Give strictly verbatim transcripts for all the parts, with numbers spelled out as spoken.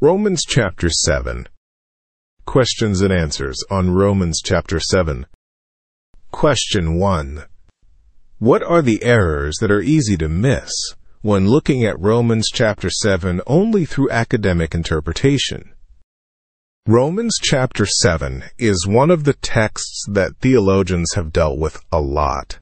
Romans chapter seven. Questions and answers on Romans chapter seven. Question one. What are the errors that are easy to miss when looking at Romans chapter seven only through academic interpretation? Romans chapter seven is one of the texts that theologians have dealt with a lot.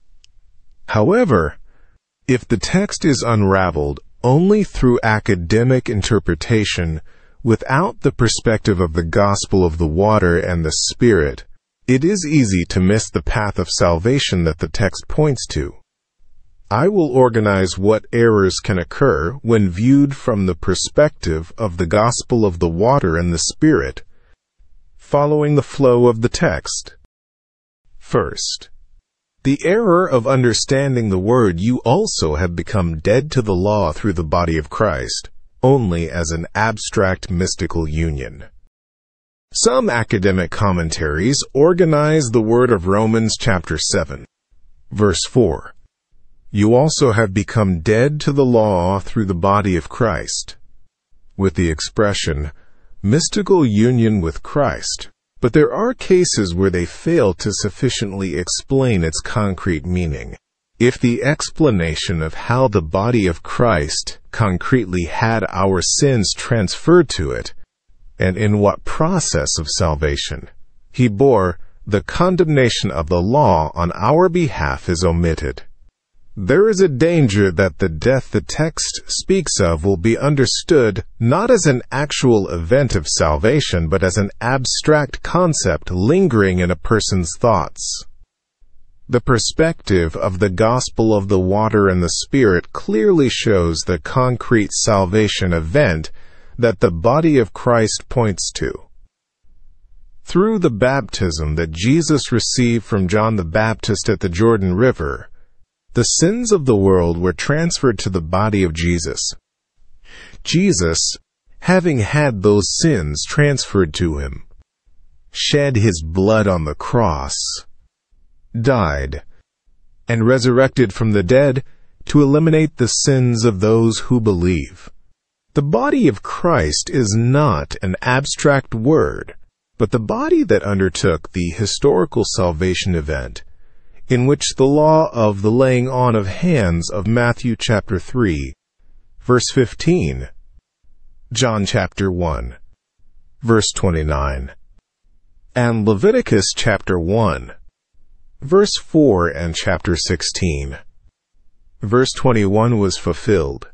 However, if the text is unraveled only through academic interpretation without the perspective of the gospel of the water and the Spirit, it is easy to miss the path of salvation that the text points to. I will organize what errors can occur when viewed from the perspective of the gospel of the water and the Spirit, following the flow of the text. First, the error of understanding the word "you also have become dead to the law through the body of Christ" only as an abstract mystical union. Some academic commentaries organize the word of Romans chapter seven, verse four. You also have become dead to the law through the body of Christ, with the expression, mystical union with Christ. But there are cases where they fail to sufficiently explain its concrete meaning. If the explanation of how the body of Christ concretely had our sins transferred to it, and in what process of salvation he bore the condemnation of the law on our behalf, is omitted, there is a danger that the death the text speaks of will be understood not as an actual event of salvation, but as an abstract concept lingering in a person's thoughts. The perspective of the gospel of the water and the Spirit clearly shows the concrete salvation event that the body of Christ points to. Through the baptism that Jesus received from John the Baptist at the Jordan River, the sins of the world were transferred to the body of Jesus. Jesus, having had those sins transferred to him, shed his blood on the cross, died, and resurrected from the dead to eliminate the sins of those who believe. The body of Christ is not an abstract word, but the body that undertook the historical salvation event in which the law of the laying on of hands of Matthew chapter three, verse fifteen, John chapter one, verse twenty-nine, and Leviticus chapter one, verse four and chapter sixteen, verse twenty-one was fulfilled.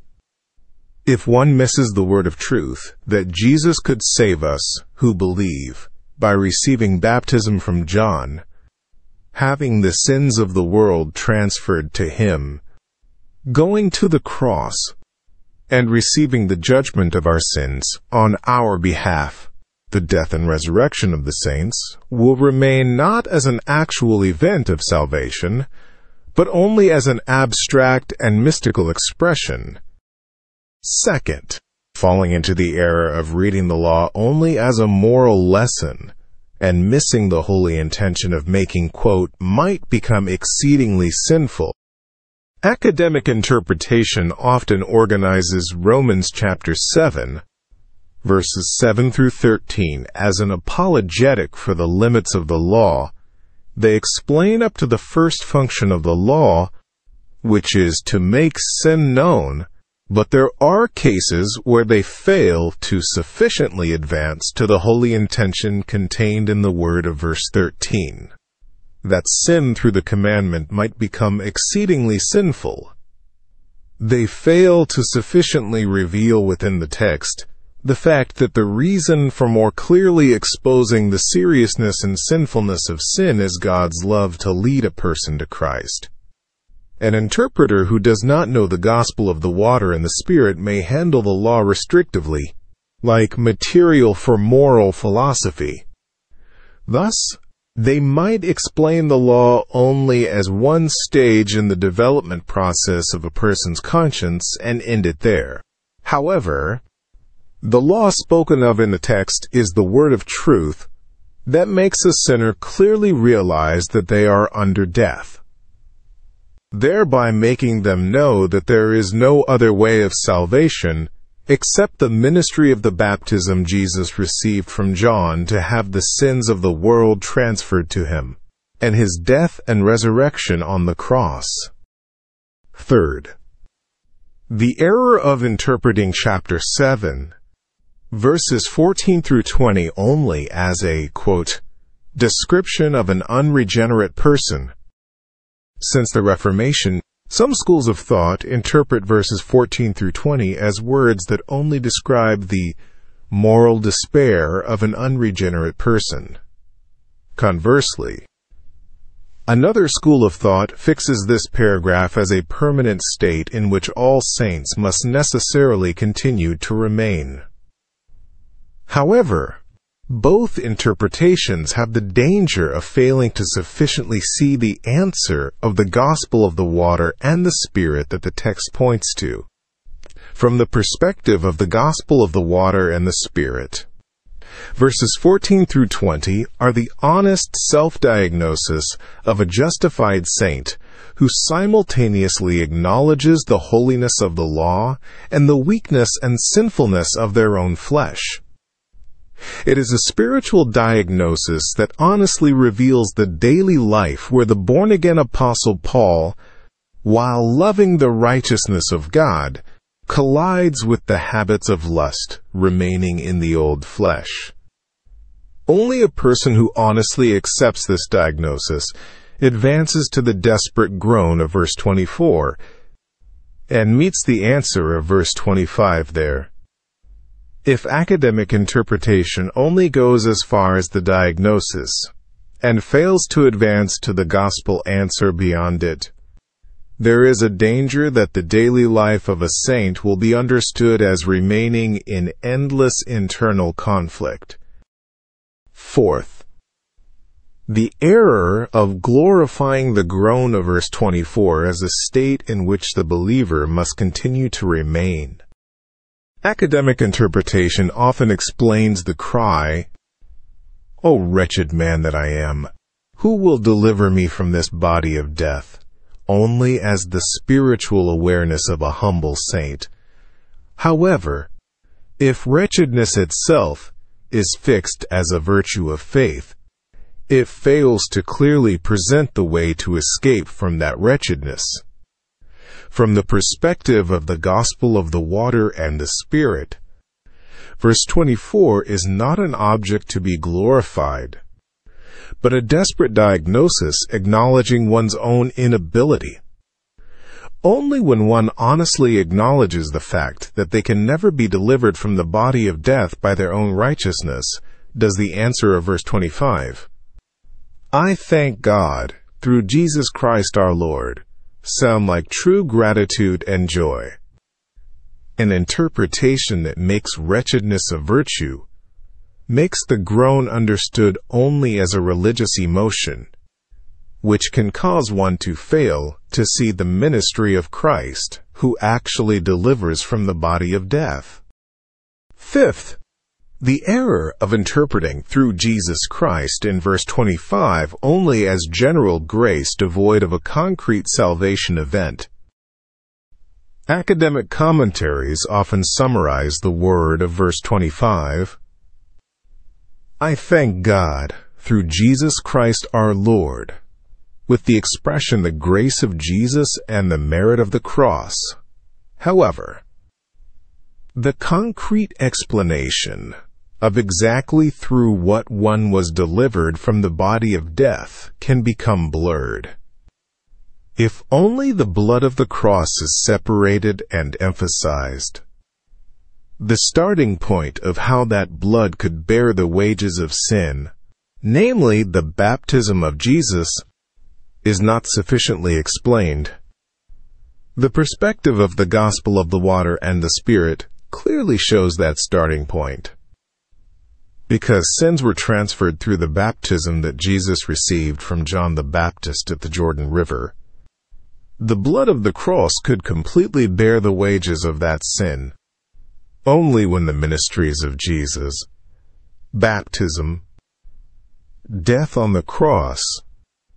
If one misses the word of truth, that Jesus could save us who believe by receiving baptism from John, having the sins of the world transferred to him, going to the cross, and receiving the judgment of our sins on our behalf, the death and resurrection of the saints will remain not as an actual event of salvation, but only as an abstract and mystical expression. Second, falling into the error of reading the law only as a moral lesson and missing the holy intention of making, quote, might become exceedingly sinful. Academic interpretation often organizes Romans chapter seven, verses seven through thirteen, as an apologetic for the limits of the law. They explain up to the first function of the law, which is to make sin known, but there are cases where they fail to sufficiently advance to the holy intention contained in the word of verse thirteen, that sin through the commandment might become exceedingly sinful. They fail to sufficiently reveal within the text the fact that the reason for more clearly exposing the seriousness and sinfulness of sin is God's love to lead a person to Christ. An interpreter who does not know the gospel of the water and the Spirit may handle the law restrictively, like material for moral philosophy. Thus, they might explain the law only as one stage in the development process of a person's conscience and end it there. However, the law spoken of in the text is the word of truth that makes a sinner clearly realize that they are under death, thereby making them know that there is no other way of salvation accept the ministry of the baptism Jesus received from John to have the sins of the world transferred to him, and his death and resurrection on the cross. Third, the error of interpreting chapter seven, verses fourteen through twenty only as a, quote, description of an unregenerate person. Since the Reformation, some schools of thought interpret verses fourteen through twenty as words that only describe the moral despair of an unregenerate person. Conversely, another school of thought fixes this paragraph as a permanent state in which all saints must necessarily continue to remain. However, both interpretations have the danger of failing to sufficiently see the answer of the gospel of the water and the Spirit that the text points to. From the perspective of the gospel of the water and the Spirit, verses fourteen through twenty are the honest self-diagnosis of a justified saint who simultaneously acknowledges the holiness of the law and the weakness and sinfulness of their own flesh. It is a spiritual diagnosis that honestly reveals the daily life where the born-again Apostle Paul, while loving the righteousness of God, collides with the habits of lust remaining in the old flesh. Only a person who honestly accepts this diagnosis advances to the desperate groan of verse twenty-four and meets the answer of verse twenty-five there. If academic interpretation only goes as far as the diagnosis and fails to advance to the gospel answer beyond it, there is a danger that the daily life of a saint will be understood as remaining in endless internal conflict. Fourth, the error of glorifying the groan of verse twenty-four as a state in which the believer must continue to remain. Academic interpretation often explains the cry, "O wretched man that I am, who will deliver me from this body of death?" only as the spiritual awareness of a humble saint. However, if wretchedness itself is fixed as a virtue of faith, it fails to clearly present the way to escape from that wretchedness. From the perspective of the gospel of the water and the Spirit, verse twenty-four is not an object to be glorified, but a desperate diagnosis acknowledging one's own inability. Only when one honestly acknowledges the fact that they can never be delivered from the body of death by their own righteousness does the answer of verse twenty-five, "I thank God through Jesus Christ our Lord," sound like true gratitude and joy. An interpretation that makes wretchedness a virtue makes the groan understood only as a religious emotion, which can cause one to fail to see the ministry of Christ, who actually delivers from the body of death. Fifth, the error of interpreting through Jesus Christ in verse twenty-five only as general grace devoid of a concrete salvation event. Academic commentaries often summarize the word of verse twenty-five, "I thank God through Jesus Christ our Lord," with the expression "the grace of Jesus and the merit of the cross." However, the concrete explanation of exactly through what one was delivered from the body of death can become blurred. If only the blood of the cross is separated and emphasized, the starting point of how that blood could bear the wages of sin, namely the baptism of Jesus, is not sufficiently explained. The perspective of the gospel of the water and the Spirit clearly shows that starting point. Because sins were transferred through the baptism that Jesus received from John the Baptist at the Jordan River, the blood of the cross could completely bear the wages of that sin only when the ministries of Jesus, baptism, death on the cross,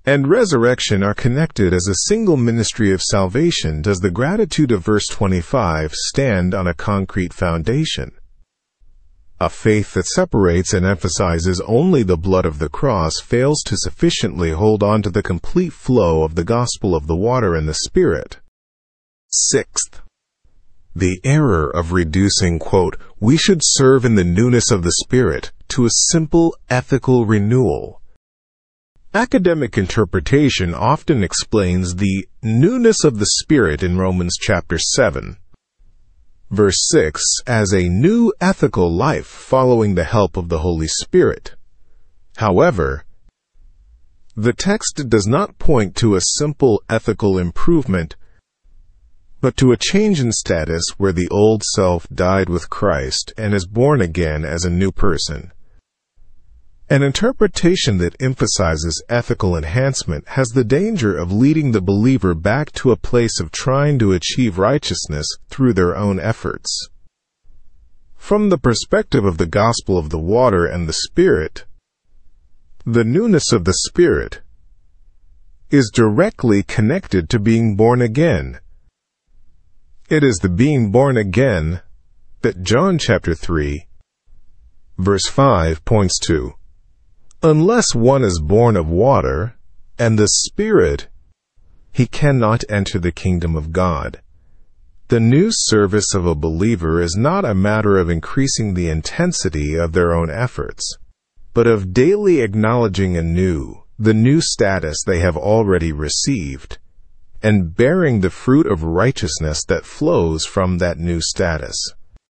and resurrection are connected as a single ministry of salvation, does the gratitude of verse twenty-five stand on a concrete foundation. A faith that separates and emphasizes only the blood of the cross fails to sufficiently hold on to the complete flow of the gospel of the water and the Spirit. Sixth, the error of reducing, quote, "we should serve in the newness of the Spirit," to a simple ethical renewal. Academic interpretation often explains the newness of the Spirit in Romans chapter seven, verse six, as a new ethical life following the help of the Holy Spirit. However, the text does not point to a simple ethical improvement, but to a change in status where the old self died with Christ and is born again as a new person. An interpretation that emphasizes ethical enhancement has the danger of leading the believer back to a place of trying to achieve righteousness through their own efforts. From the perspective of the gospel of the water and the Spirit, the newness of the Spirit is directly connected to being born again. It is the being born again that John chapter three, verse five points to. Unless one is born of water and the Spirit, he cannot enter the kingdom of God. The new service of a believer is not a matter of increasing the intensity of their own efforts, but of daily acknowledging anew the new status they have already received, and bearing the fruit of righteousness that flows from that new status.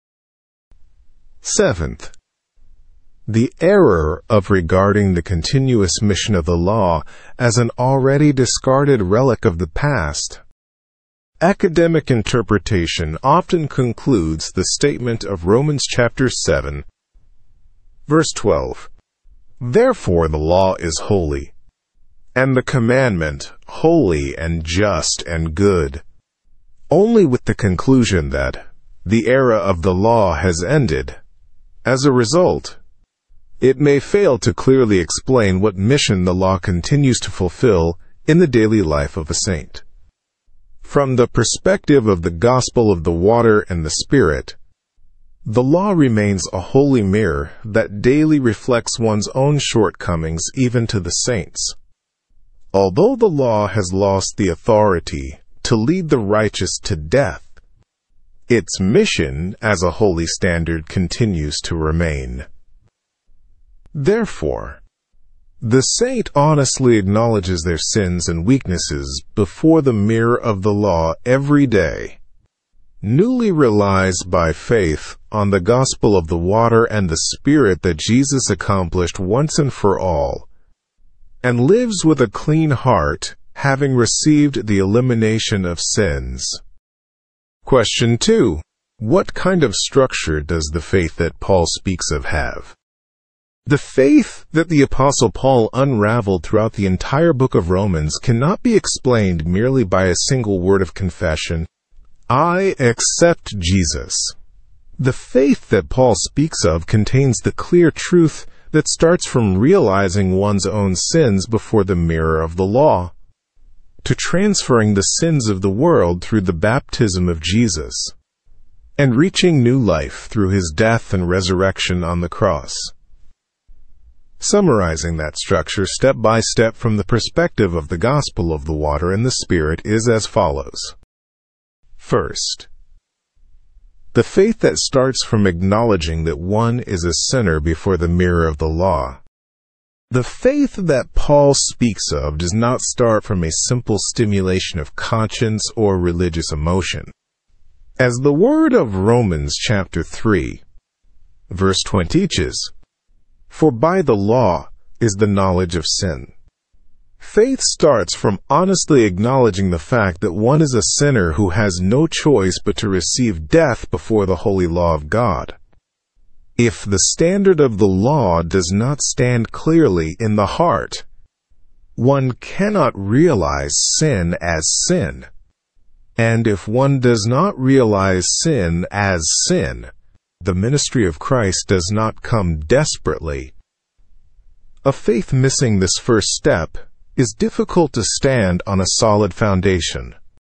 Seventh, the error of regarding the continuous mission of the law as an already discarded relic of the past. Academic interpretation often concludes the statement of Romans chapter seven, verse twelve, "Therefore the law is holy, and the commandment holy and just and good," only with the conclusion that the era of the law has ended. As a result, it may fail to clearly explain what mission the law continues to fulfill in the daily life of a saint. From the perspective of the gospel of the water and the Spirit, the law remains a holy mirror that daily reflects one's own shortcomings even to the saints. Although the law has lost the authority to lead the righteous to death, its mission as a holy standard continues to remain. Therefore, the saint honestly acknowledges their sins and weaknesses before the mirror of the law every day, newly relies by faith on the gospel of the water and the Spirit that Jesus accomplished once and for all, and lives with a clean heart, having received the elimination of sins. Question two. What kind of structure does the faith that Paul speaks of have? The faith that the Apostle Paul unraveled throughout the entire book of Romans cannot be explained merely by a single word of confession, "I accept Jesus." The faith that Paul speaks of contains the clear truth that starts from realizing one's own sins before the mirror of the law, to transferring the sins of the world through the baptism of Jesus, and reaching new life through his death and resurrection on the cross. Summarizing that structure step by step from the perspective of the gospel of the water and the Spirit is as follows. First, the faith that starts from acknowledging that one is a sinner before the mirror of the law. The faith that Paul speaks of does not start from a simple stimulation of conscience or religious emotion. As the word of Romans chapter three, verse twenty teaches, "For by the law is the knowledge of sin." Faith starts from honestly acknowledging the fact that one is a sinner who has no choice but to receive death before the holy law of God. If the standard of the law does not stand clearly in the heart, one cannot realize sin as sin. And if one does not realize sin as sin, the ministry of Christ does not come desperately. A faith missing this first step is difficult to stand on a solid foundation.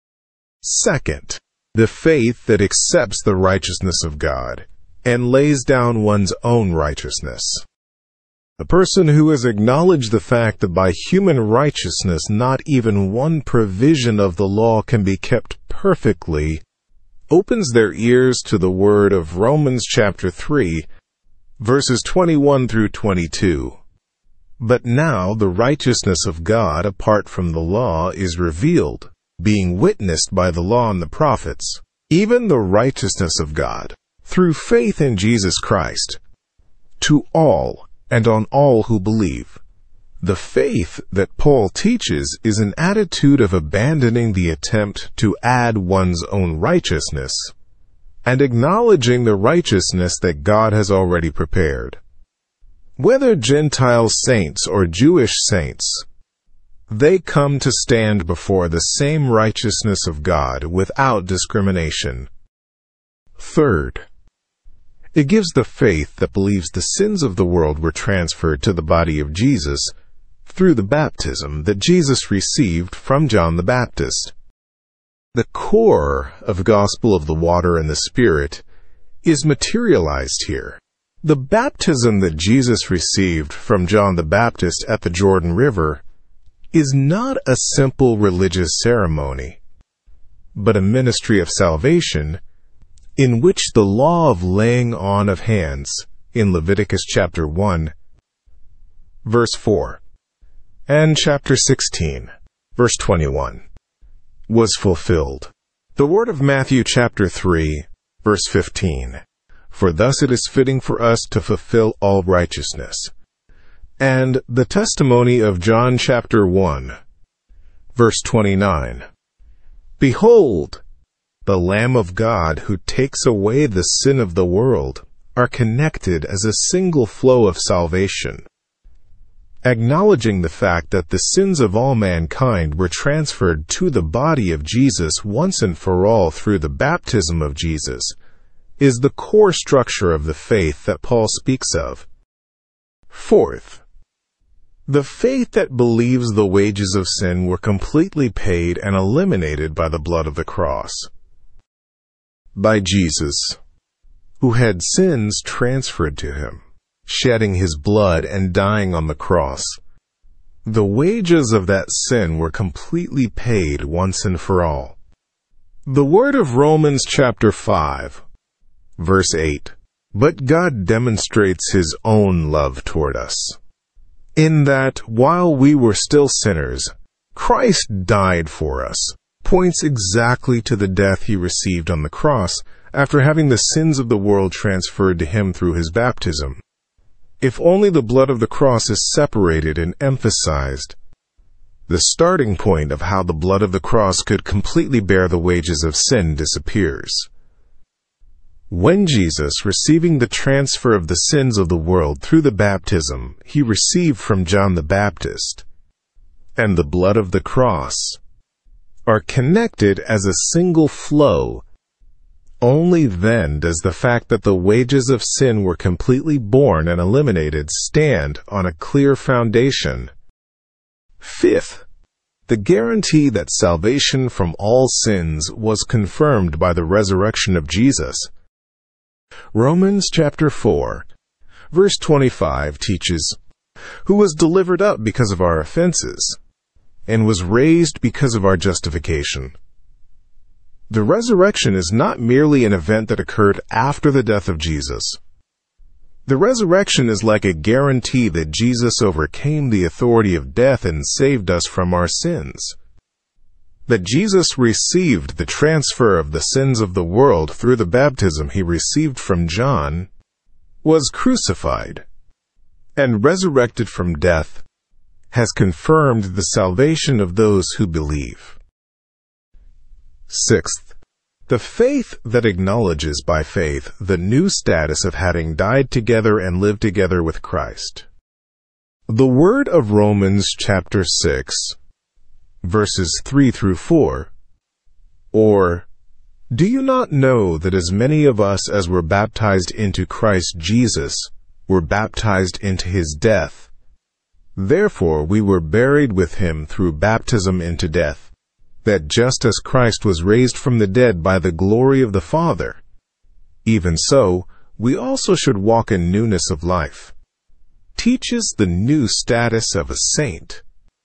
Second, the faith that accepts the righteousness of God and lays down one's own righteousness. The person who has acknowledged the fact that by human righteousness not even one provision of the law can be kept perfectly opens their ears to the word of Romans chapter three, verses twenty-one through twenty-two. But now the righteousness of God apart from the law is revealed, being witnessed by the law and the prophets, even the righteousness of God, through faith in Jesus Christ, to all and on all who believe. The faith that Paul teaches is an attitude of abandoning the attempt to add one's own righteousness and acknowledging the righteousness that God has already prepared. Whether Gentile saints or Jewish saints, they come to stand before the same righteousness of God without discrimination. Third, it gives the faith that believes the sins of the world were transferred to the body of Jesus through the baptism that Jesus received from John the Baptist. The core of the gospel of the water and the Spirit is materialized here. The baptism that Jesus received from John the Baptist at the Jordan River is not a simple religious ceremony, but a ministry of salvation in which the law of laying on of hands in Leviticus chapter one, verse four, and chapter sixteen, verse twenty-one, was fulfilled. The word of Matthew chapter three, verse fifteen, for thus it is fitting for us to fulfill all righteousness. And the testimony of John chapter one, verse twenty-nine, behold, the Lamb of God who takes away the sin of the world, are connected as a single flow of salvation. Acknowledging the fact that the sins of all mankind were transferred to the body of Jesus once and for all through the baptism of Jesus is the core structure of the faith that Paul speaks of. Fourth, the faith that believes the wages of sin were completely paid and eliminated by the blood of the cross. By Jesus, who had sins transferred to him, shedding his blood and dying on the cross. The wages of that sin were completely paid once and for all. The word of Romans chapter five, verse eight, but God demonstrates his own love toward us, in that while we were still sinners, Christ died for us, points exactly to the death he received on the cross after having the sins of the world transferred to him through his baptism. If only the blood of the cross is separated and emphasized, the starting point of how the blood of the cross could completely bear the wages of sin disappears. When Jesus, receiving the transfer of the sins of the world through the baptism he received from John the Baptist, and the blood of the cross are connected as a single flow, only then does the fact that the wages of sin were completely borne and eliminated stand on a clear foundation. Fifth, the guarantee that salvation from all sins was confirmed by the resurrection of Jesus. Romans chapter four, verse twenty-five teaches, who was delivered up because of our offenses, and was raised because of our justification. The resurrection is not merely an event that occurred after the death of Jesus. The resurrection is like a guarantee that Jesus overcame the authority of death and saved us from our sins. That Jesus received the transfer of the sins of the world through the baptism he received from John, was crucified, and resurrected from death, has confirmed the salvation of those who believe. Sixth, the faith that acknowledges by faith the new status of having died together and lived together with Christ. The word of Romans chapter six, verses three through four, or, do you not know that as many of us as were baptized into Christ Jesus were baptized into his death? Therefore we were buried with him through baptism into death, that just as Christ was raised from the dead by the glory of the Father, even so we also should walk in newness of life. Teaches the new status of a saint.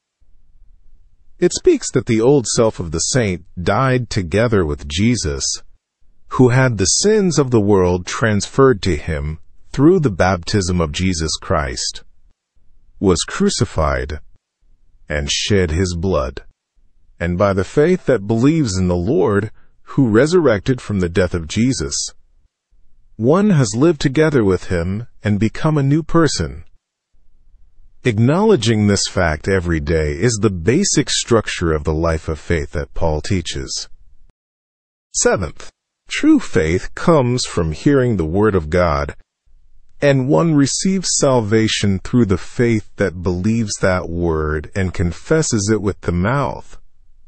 It speaks that the old self of the saint died together with Jesus, who had the sins of the world transferred to him through the baptism of Jesus Christ, was crucified, and shed his blood, and by the faith that believes in the Lord, who resurrected from the death of Jesus, one has lived together with him and become a new person. Acknowledging this fact every day is the basic structure of the life of faith that Paul teaches. Seventh, true faith comes from hearing the Word of God, and one receives salvation through the faith that believes that Word and confesses it with the mouth.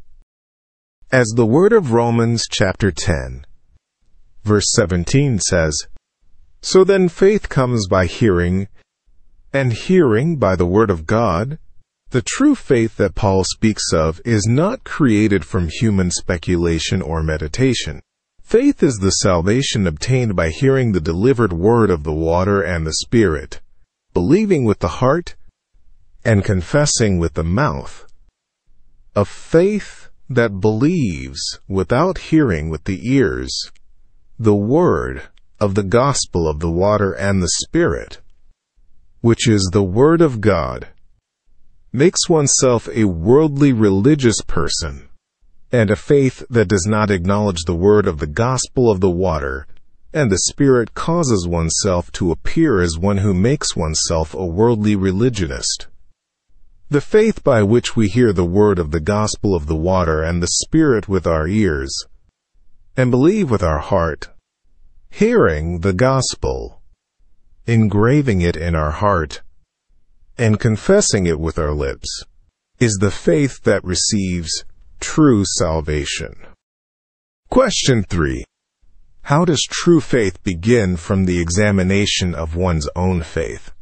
As the word of Romans chapter ten, verse seventeen says, "So then faith comes by hearing, and hearing by the Word of God." The true faith that Paul speaks of is not created from human speculation or meditation. Faith is the salvation obtained by hearing the delivered word of the water and the Spirit, believing with the heart, and confessing with the mouth. A faith that believes without hearing with the ears the word of the gospel of the water and the Spirit, which is the Word of God, makes oneself a worldly religious person, and a faith that does not acknowledge the word of the gospel of the water and the Spirit causes oneself to appear as one who makes oneself a worldly religionist. The faith by which we hear the word of the gospel of the water and the Spirit with our ears, and believe with our heart, hearing the gospel, engraving it in our heart, and confessing it with our lips, is the faith that receives true salvation. Question three. How does true faith begin from the examination of one's own faith?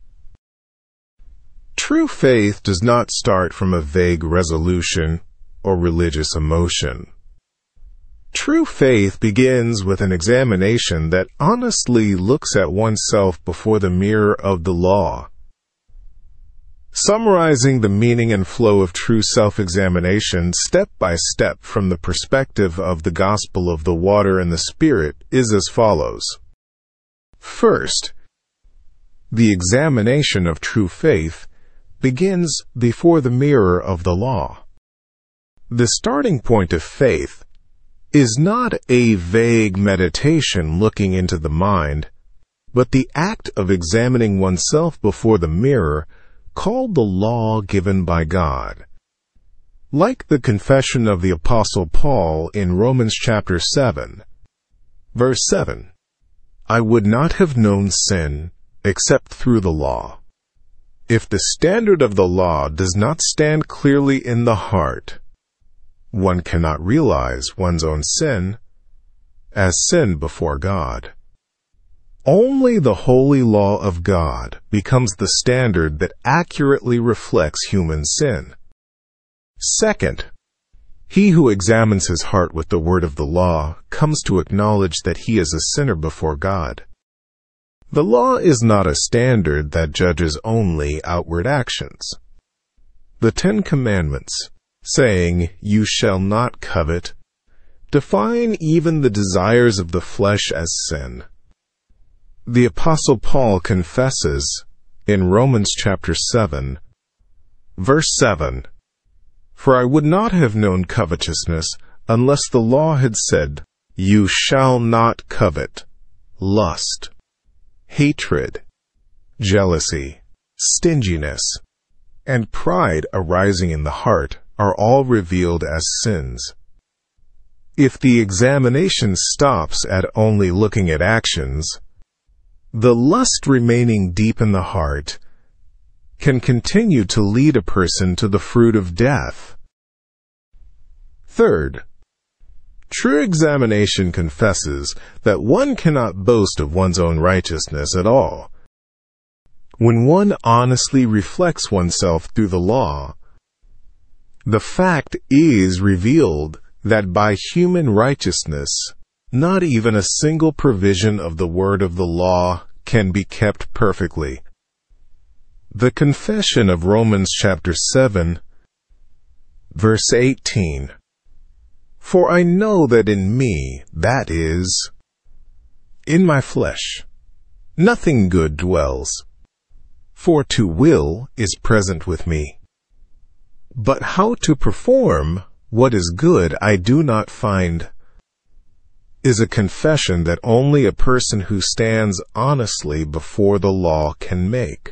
True faith does not start from a vague resolution or religious emotion. True faith begins with an examination that honestly looks at oneself before the mirror of the law. Summarizing the meaning and flow of true self-examination step by step from the perspective of the gospel of the water and the Spirit is as follows. First, the examination of true faith begins before the mirror of the law. The starting point of faith is not a vague meditation looking into the mind, but the act of examining oneself before the mirror called the law given by God. Like the confession of the Apostle Paul in Romans chapter seven, verse seven, "I would not have known sin except through the law." If the standard of the law does not stand clearly in the heart, one cannot realize one's own sin as sin before God. Only the holy law of God becomes the standard that accurately reflects human sin. Second, he who examines his heart with the word of the law comes to acknowledge that he is a sinner before God. The law is not a standard that judges only outward actions. The Ten Commandments, saying, "You shall not covet," define even the desires of the flesh as sin. The Apostle Paul confesses in Romans chapter seven, verse seven, "For I would not have known covetousness unless the law had said, 'You shall not covet.' Lust, hatred, jealousy, stinginess, and pride arising in the heart are all revealed as sins." If the examination stops at only looking at actions, the lust remaining deep in the heart can continue to lead a person to the fruit of death. Third, true examination confesses that one cannot boast of one's own righteousness at all. When one honestly reflects oneself through the law, the fact is revealed that by human righteousness, not even a single provision of the word of the law can be kept perfectly. The confession of Romans chapter seven, verse eighteen. For I know that in me, that is, in my flesh, nothing good dwells. For to will is present with me. But how to perform what is good I do not find, is a confession that only a person who stands honestly before the law can make.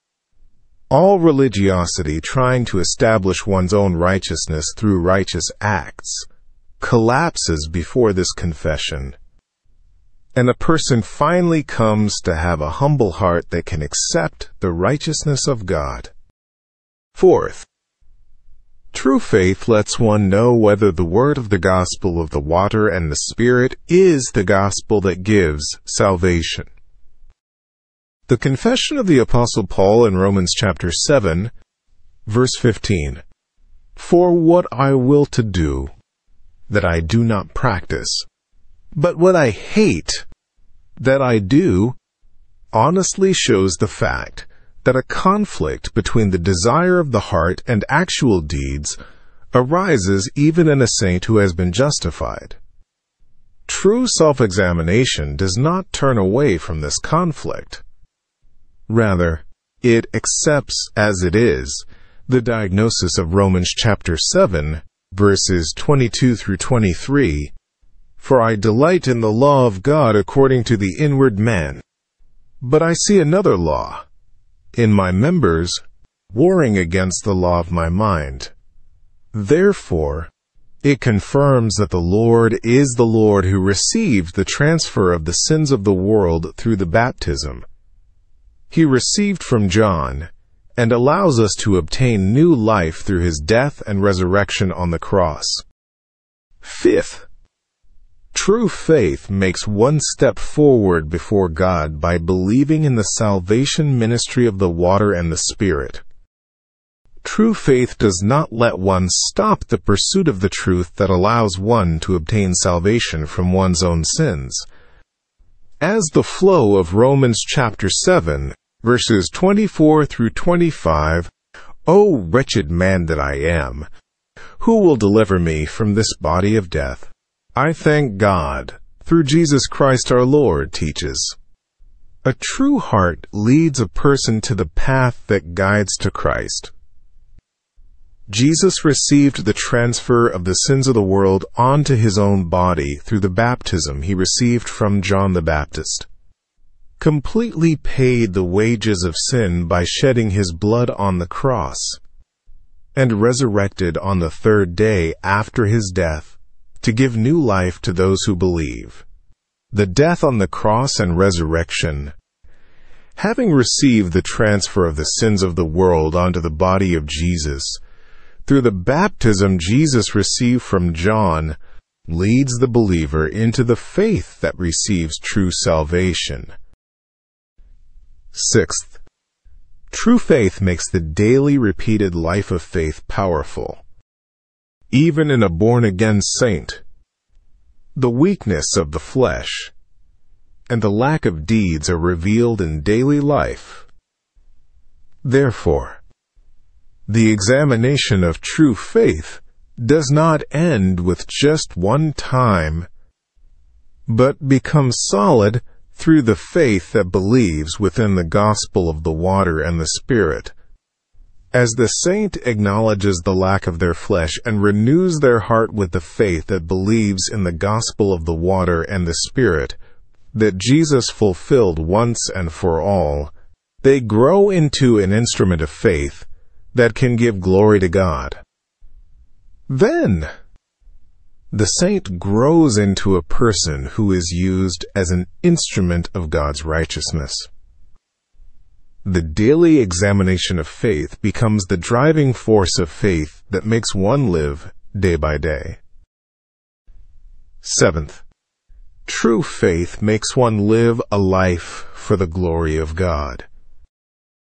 All religiosity trying to establish one's own righteousness through righteous acts collapses before this confession, and a person finally comes to have a humble heart that can accept the righteousness of God. Fourth, true faith lets one know whether the word of the gospel of the water and the Spirit is the gospel that gives salvation. The confession of the Apostle Paul in Romans chapter seven, verse fifteen. For what I will to do, that I do not practice, but what I hate, that I do, honestly shows the fact that a conflict between the desire of the heart and actual deeds arises even in a saint who has been justified. True self-examination does not turn away from this conflict. Rather, it accepts as it is the diagnosis of Romans chapter seven, verses twenty-two through twenty-three. For I delight in the law of God according to the inward man. But I see another law in my members, warring against the law of my mind. Therefore, it confirms that the Lord is the Lord who received the transfer of the sins of the world through the baptism He received from John, and allows us to obtain new life through his death and resurrection on the cross. Fifth, true faith makes one step forward before God by believing in the salvation ministry of the water and the Spirit. True faith does not let one stop the pursuit of the truth that allows one to obtain salvation from one's own sins. As the flow of Romans chapter seven, verses twenty-four through twenty-five, O wretched man that I am, who will deliver me from this body of death? I thank God, through Jesus Christ our Lord, teaches. A true heart leads a person to the path that guides to Christ. Jesus received the transfer of the sins of the world onto his own body through the baptism he received from John the Baptist, completely paid the wages of sin by shedding his blood on the cross, and resurrected on the third day after his death to give new life to those who believe. The death on the cross and resurrection, having received the transfer of the sins of the world onto the body of Jesus, through the baptism Jesus received from John, leads the believer into the faith that receives true salvation. Sixth, true faith makes the daily repeated life of faith powerful. Even in a born-again saint, the weakness of the flesh and the lack of deeds are revealed in daily life. Therefore, the examination of true faith does not end with just one time, but becomes solid through the faith that believes within the gospel of the water and the Spirit. As the saint acknowledges the lack of their flesh and renews their heart with the faith that believes in the gospel of the water and the Spirit that Jesus fulfilled once and for all, they grow into an instrument of faith that can give glory to God. Then, the saint grows into a person who is used as an instrument of God's righteousness. The daily examination of faith becomes the driving force of faith that makes one live day by day. Seventh, true faith makes one live a life for the glory of God.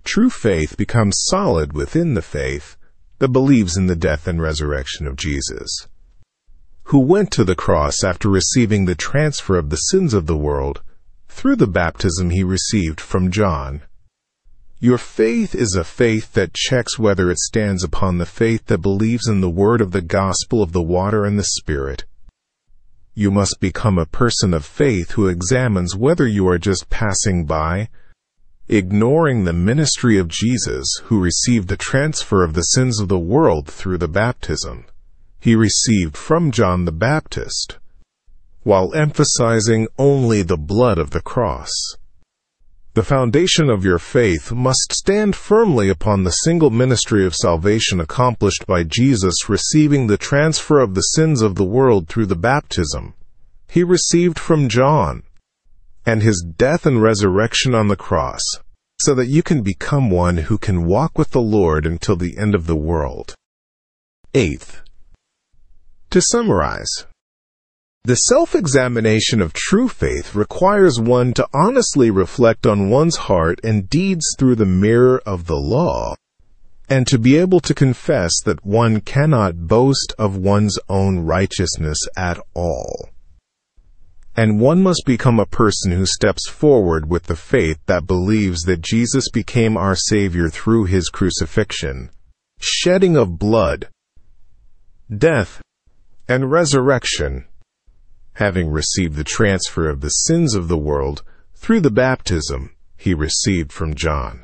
True faith becomes solid within the faith that believes in the death and resurrection of Jesus, who went to the cross after receiving the transfer of the sins of the world through the baptism he received from John. Your faith is a faith that checks whether it stands upon the faith that believes in the word of the gospel of the water and the Spirit. You must become a person of faith who examines whether you are just passing by, ignoring the ministry of Jesus, who received the transfer of the sins of the world through the baptism he received from John the Baptist, while emphasizing only the blood of the cross. The foundation of your faith must stand firmly upon the single ministry of salvation accomplished by Jesus receiving the transfer of the sins of the world through the baptism he received from John, and his death and resurrection on the cross, so that you can become one who can walk with the Lord until the end of the world. Eighth, to summarize, the self-examination of true faith requires one to honestly reflect on one's heart and deeds through the mirror of the law, and to be able to confess that one cannot boast of one's own righteousness at all. And one must become a person who steps forward with the faith that believes that Jesus became our Savior through his crucifixion, shedding of blood, death, and resurrection, having received the transfer of the sins of the world through the baptism he received from John.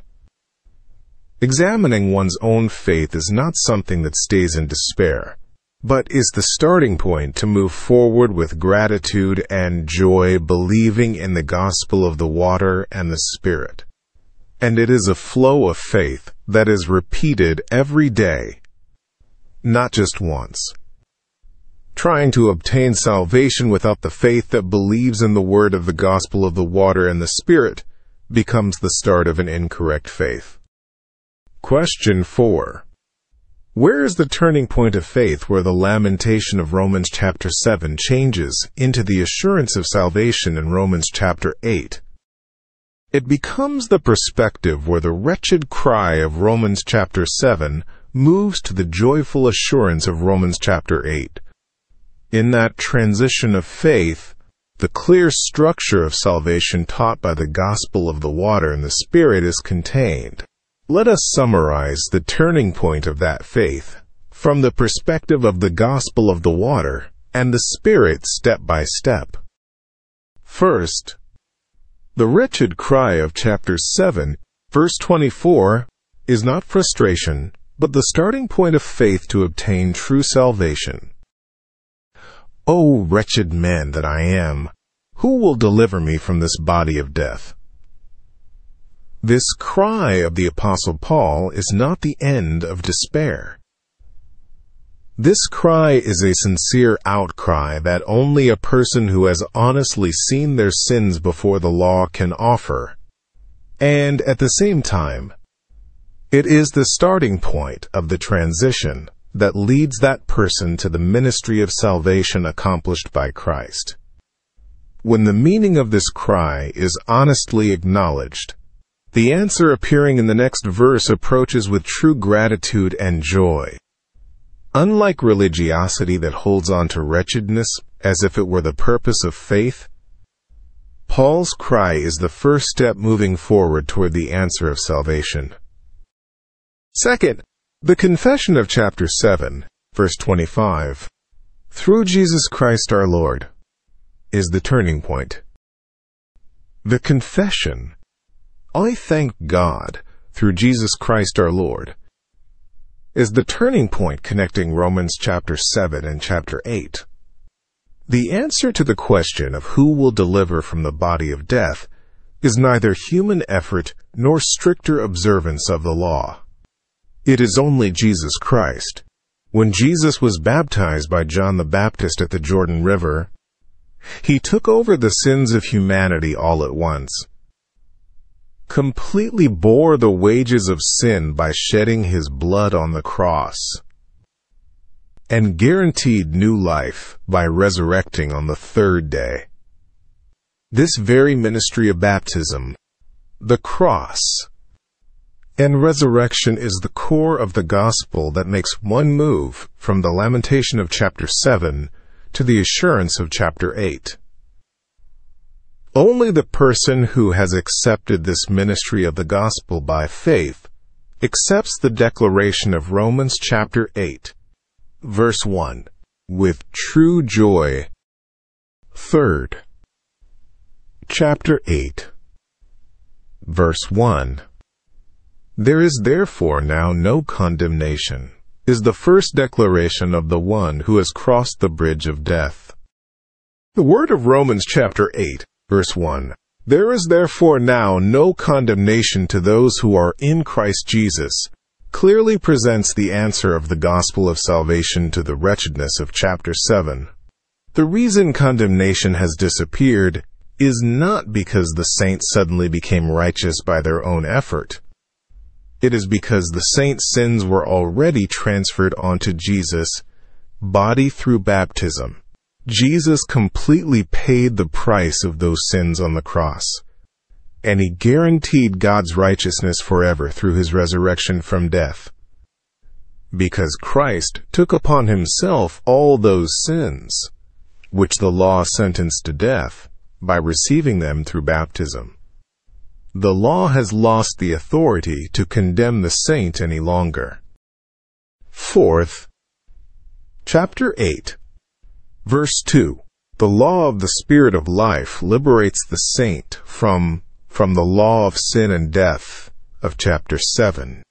Examining one's own faith is not something that stays in despair, but is the starting point to move forward with gratitude and joy, believing in the gospel of the water and the Spirit. And it is a flow of faith that is repeated every day, not just once. Trying to obtain salvation without the faith that believes in the word of the gospel of the water and the Spirit becomes the start of an incorrect faith. Question four. Where is the turning point of faith where the lamentation of Romans chapter seven changes into the assurance of salvation in Romans chapter eight? It becomes the perspective where the wretched cry of Romans chapter seven moves to the joyful assurance of Romans chapter eight. In that transition of faith, the clear structure of salvation taught by the gospel of the water and the Spirit is contained. Let us summarize the turning point of that faith from the perspective of the gospel of the water and the Spirit step by step. First, the wretched cry of chapter seven, verse twenty-four, is not frustration, but the starting point of faith to obtain true salvation. O wretched man that I am, who will deliver me from this body of death? This cry of the Apostle Paul is not the end of despair. This cry is a sincere outcry that only a person who has honestly seen their sins before the law can offer. And at the same time, it is the starting point of the transition that leads that person to the ministry of salvation accomplished by Christ. When the meaning of this cry is honestly acknowledged, the answer appearing in the next verse approaches with true gratitude and joy. Unlike religiosity that holds on to wretchedness as if it were the purpose of faith, Paul's cry is the first step moving forward toward the answer of salvation. Second, the confession of chapter seven, verse twenty-five, through Jesus Christ our Lord, is the turning point. The confession, I thank God through Jesus Christ our Lord, is the turning point connecting Romans chapter seven and chapter eight. The answer to the question of who will deliver from the body of death is neither human effort nor stricter observance of the law. It is only Jesus Christ. When Jesus was baptized by John the Baptist at the Jordan River, he took over the sins of humanity all at once, completely bore the wages of sin by shedding his blood on the cross, and guaranteed new life by resurrecting on the third day. This very ministry of baptism, the cross, and resurrection is the core of the gospel that makes one move from the lamentation of chapter seven to the assurance of chapter eight. Only the person who has accepted this ministry of the gospel by faith accepts the declaration of Romans chapter eight, verse one, with true joy. Third, chapter eight, verse one. There is therefore now no condemnation, is the first declaration of the one who has crossed the bridge of death. The word of Romans chapter eight, verse one, there is therefore now no condemnation to those who are in Christ Jesus, clearly presents the answer of the gospel of salvation to the wretchedness of chapter seven. The reason condemnation has disappeared is not because the saints suddenly became righteous by their own effort. It is because the saints' sins were already transferred onto Jesus' body through baptism. Jesus completely paid the price of those sins on the cross, and he guaranteed God's righteousness forever through his resurrection from death. Because Christ took upon himself all those sins, which the law sentenced to death, by receiving them through baptism, the law has lost the authority to condemn the saint any longer. Fourth, chapter eight, verse two. The law of the Spirit of life liberates the saint from, from the law of sin and death of chapter seven.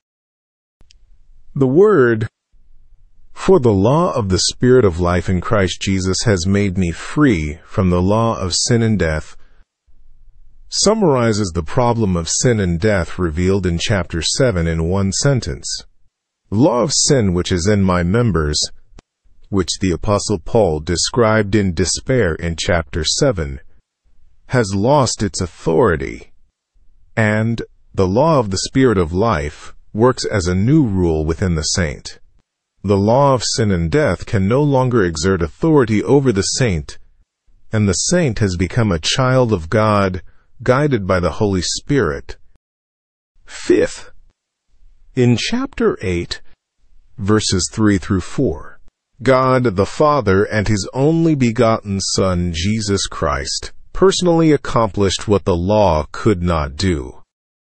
The word, for the law of the Spirit of life in Christ Jesus has made me free from the law of sin and death, summarizes the problem of sin and death revealed in chapter seven in one sentence. The law of sin which is in my members, which the Apostle Paul described in despair in chapter seven, has lost its authority, and the law of the Spirit of life works as a new rule within the saint. The law of sin and death can no longer exert authority over the saint, and the saint has become a child of God, guided by the Holy Spirit. Fifth, in chapter eight, verses three through four, God the Father and his only begotten Son, Jesus Christ, personally accomplished what the law could not do.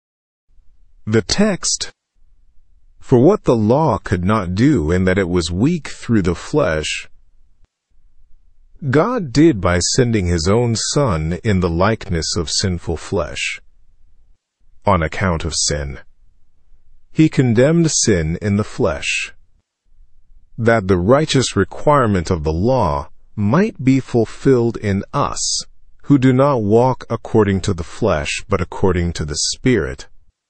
The text, for what the law could not do in that it was weak through the flesh, God did by sending his own Son in the likeness of sinful flesh. On account of sin, he condemned sin in the flesh, that the righteous requirement of the law might be fulfilled in us, who do not walk according to the flesh, but according to the Spirit.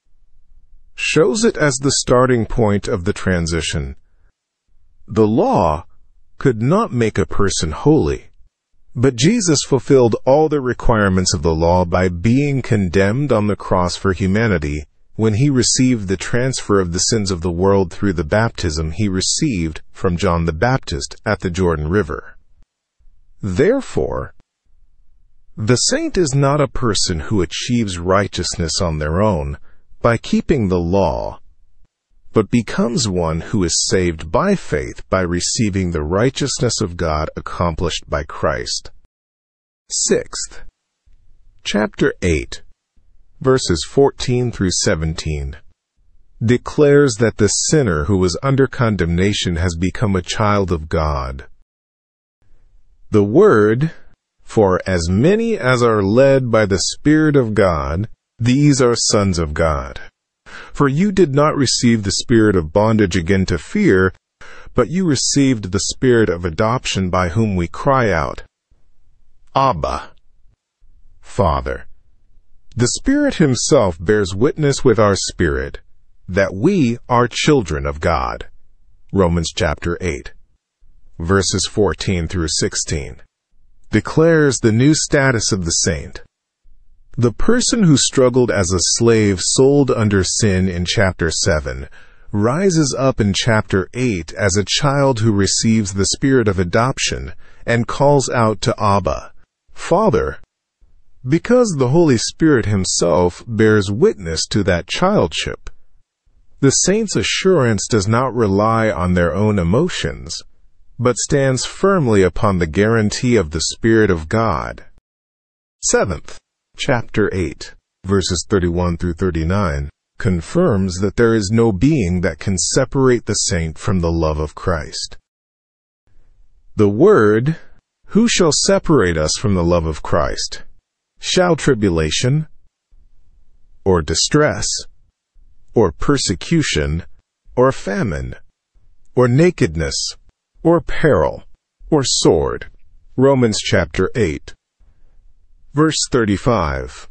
Shows it as the starting point of the transition. The law could not make a person holy, but Jesus fulfilled all the requirements of the law by being condemned on the cross for humanity when he received the transfer of the sins of the world through the baptism he received from John the Baptist at the Jordan River. Therefore, the saint is not a person who achieves righteousness on their own by keeping the law, but becomes one who is saved by faith by receiving the righteousness of God accomplished by Christ. Sixth, chapter eight, verses fourteen through seventeen, declares that the sinner who was under condemnation has become a child of God. The word, for as many as are led by the Spirit of God, these are sons of God. For you did not receive the spirit of bondage again to fear, but you received the spirit of adoption by whom we cry out, Abba, Father. The Spirit himself bears witness with our spirit that we are children of God. Romans chapter eight, verses fourteen through sixteen, declares the new status of the saint. The person who struggled as a slave sold under sin in chapter seven rises up in chapter eight as a child who receives the spirit of adoption and calls out to Abba, Father, because the Holy Spirit himself bears witness to that childship. The saint's assurance does not rely on their own emotions, but stands firmly upon the guarantee of the Spirit of God. Seventh, chapter eight, verses thirty-one through thirty-nine, confirms that there is no being that can separate the saint from the love of Christ. The word, "Who shall separate us from the love of Christ? Shall tribulation, or distress, or persecution, or famine, or nakedness, or peril, or sword?" Romans chapter eight, verse thirty-five.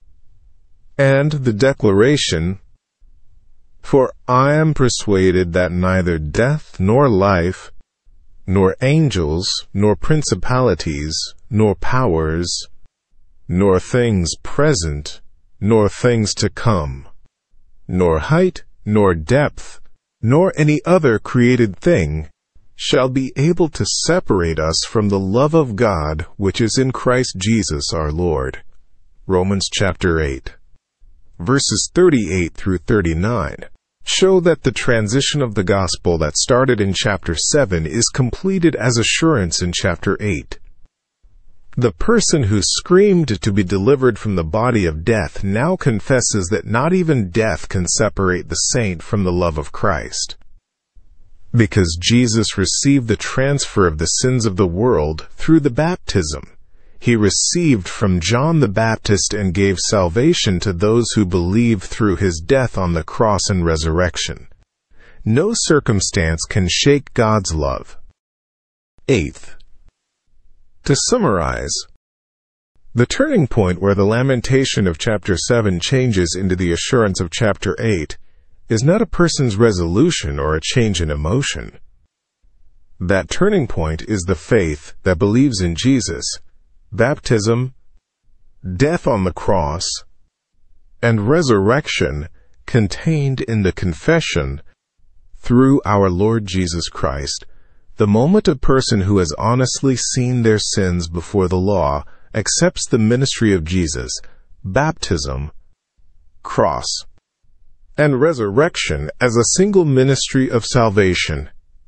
And the declaration, "For I am persuaded that neither death nor life, nor angels, nor principalities, nor powers, nor things present, nor things to come, nor height, nor depth, nor any other created thing, shall be able to separate us from the love of God which is in Christ Jesus our Lord." Romans chapter eight, verses thirty-eight through thirty-nine, show that the transition of the gospel that started in chapter seven is completed as assurance in chapter eight. The person who screamed to be delivered from the body of death now confesses that not even death can separate the saint from the love of Christ. Because Jesus received the transfer of the sins of the world through the baptism he received from John the Baptist and gave salvation to those who believe through his death on the cross and resurrection, no circumstance can shake God's love. Eighth, to summarize, the turning point where the lamentation of chapter seven changes into the assurance of chapter eight is not a person's resolution or a change in emotion. That turning point is the faith that believes in Jesus, baptism, death on the cross, and resurrection contained in the confession through our Lord Jesus Christ. The moment a person who has honestly seen their sins before the law accepts the ministry of Jesus, baptism, cross, and resurrection as a single ministry of salvation.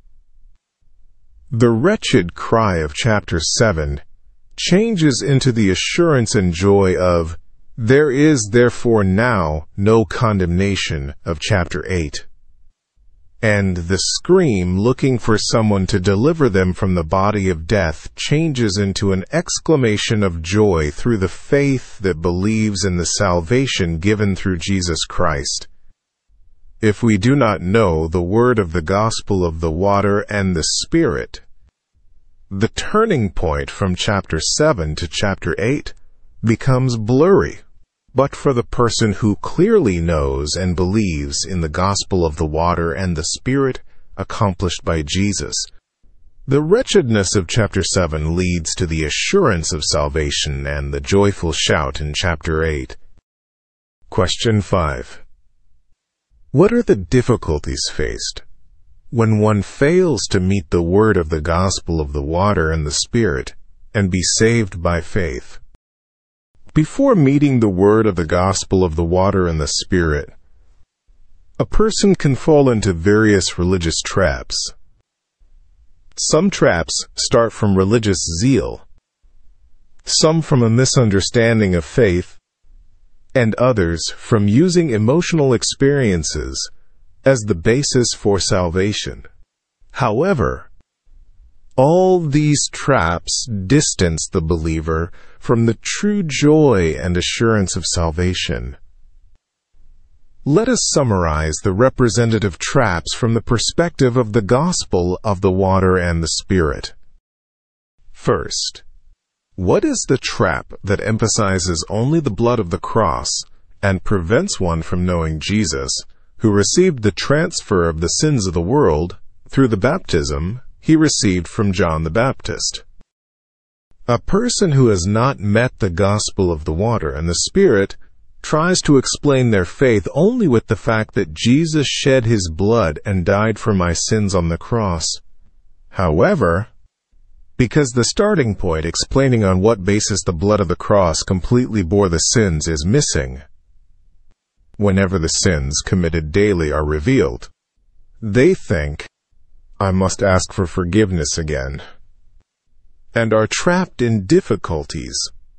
The wretched cry of chapter seven changes into the assurance and joy of, "There is therefore now no condemnation," of chapter eight. And the scream looking for someone to deliver them from the body of death changes into an exclamation of joy through the faith that believes in the salvation given through Jesus Christ. If we do not know the word of the gospel of the water and the Spirit, the turning point from chapter seven to chapter eight becomes blurry. But for the person who clearly knows and believes in the gospel of the water and the Spirit accomplished by Jesus, the wretchedness of chapter seven leads to the assurance of salvation and the joyful shout in chapter eight. Question five. What are the difficulties faced when one fails to meet the word of the gospel of the water and the Spirit and be saved by faith? Before meeting the word of the gospel of the water and the Spirit, a person can fall into various religious traps. Some traps start from religious zeal, some from a misunderstanding of faith, and others from using emotional experiences as the basis for salvation. However, all these traps distance the believer from the true joy and assurance of salvation. Let us summarize the representative traps from the perspective of the gospel of the water and the Spirit. First, what is the trap that emphasizes only the blood of the cross and prevents one from knowing Jesus, who received the transfer of the sins of the world through the baptism he received from John the Baptist? A person who has not met the gospel of the water and the Spirit tries to explain their faith only with the fact that Jesus shed his blood and died for my sins on the cross. However, because the starting point explaining on what basis the blood of the cross completely bore the sins is missing, whenever the sins committed daily are revealed. They think, "I must ask for forgiveness again," and are trapped in difficulties,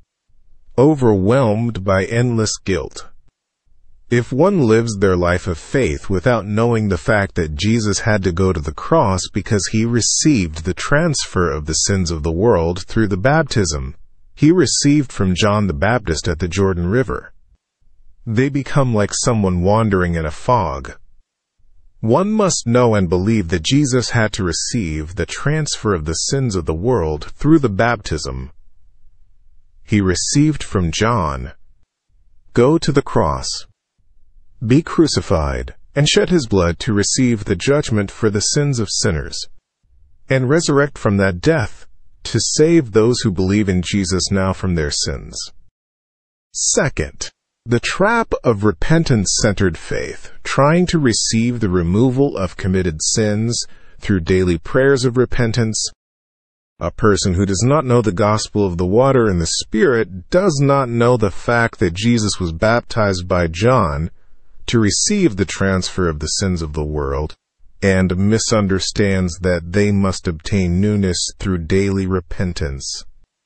overwhelmed by endless guilt. If one lives their life of faith without knowing the fact that Jesus had to go to the cross because he received the transfer of the sins of the world through the baptism he received from John the Baptist at the Jordan River, they become like someone wandering in a fog. One must know and believe that Jesus had to receive the transfer of the sins of the world through the baptism he received from John, go to the cross, be crucified, and shed his blood to receive the judgment for the sins of sinners, and resurrect from that death to save those who believe in Jesus now from their sins. Second, the trap of repentance-centered faith, trying to receive the removal of committed sins through daily prayers of repentance. A person who does not know the gospel of the water and the Spirit does not know the fact that Jesus was baptized by John to receive the transfer of the sins of the world, and misunderstands that they must obtain newness through daily repentance.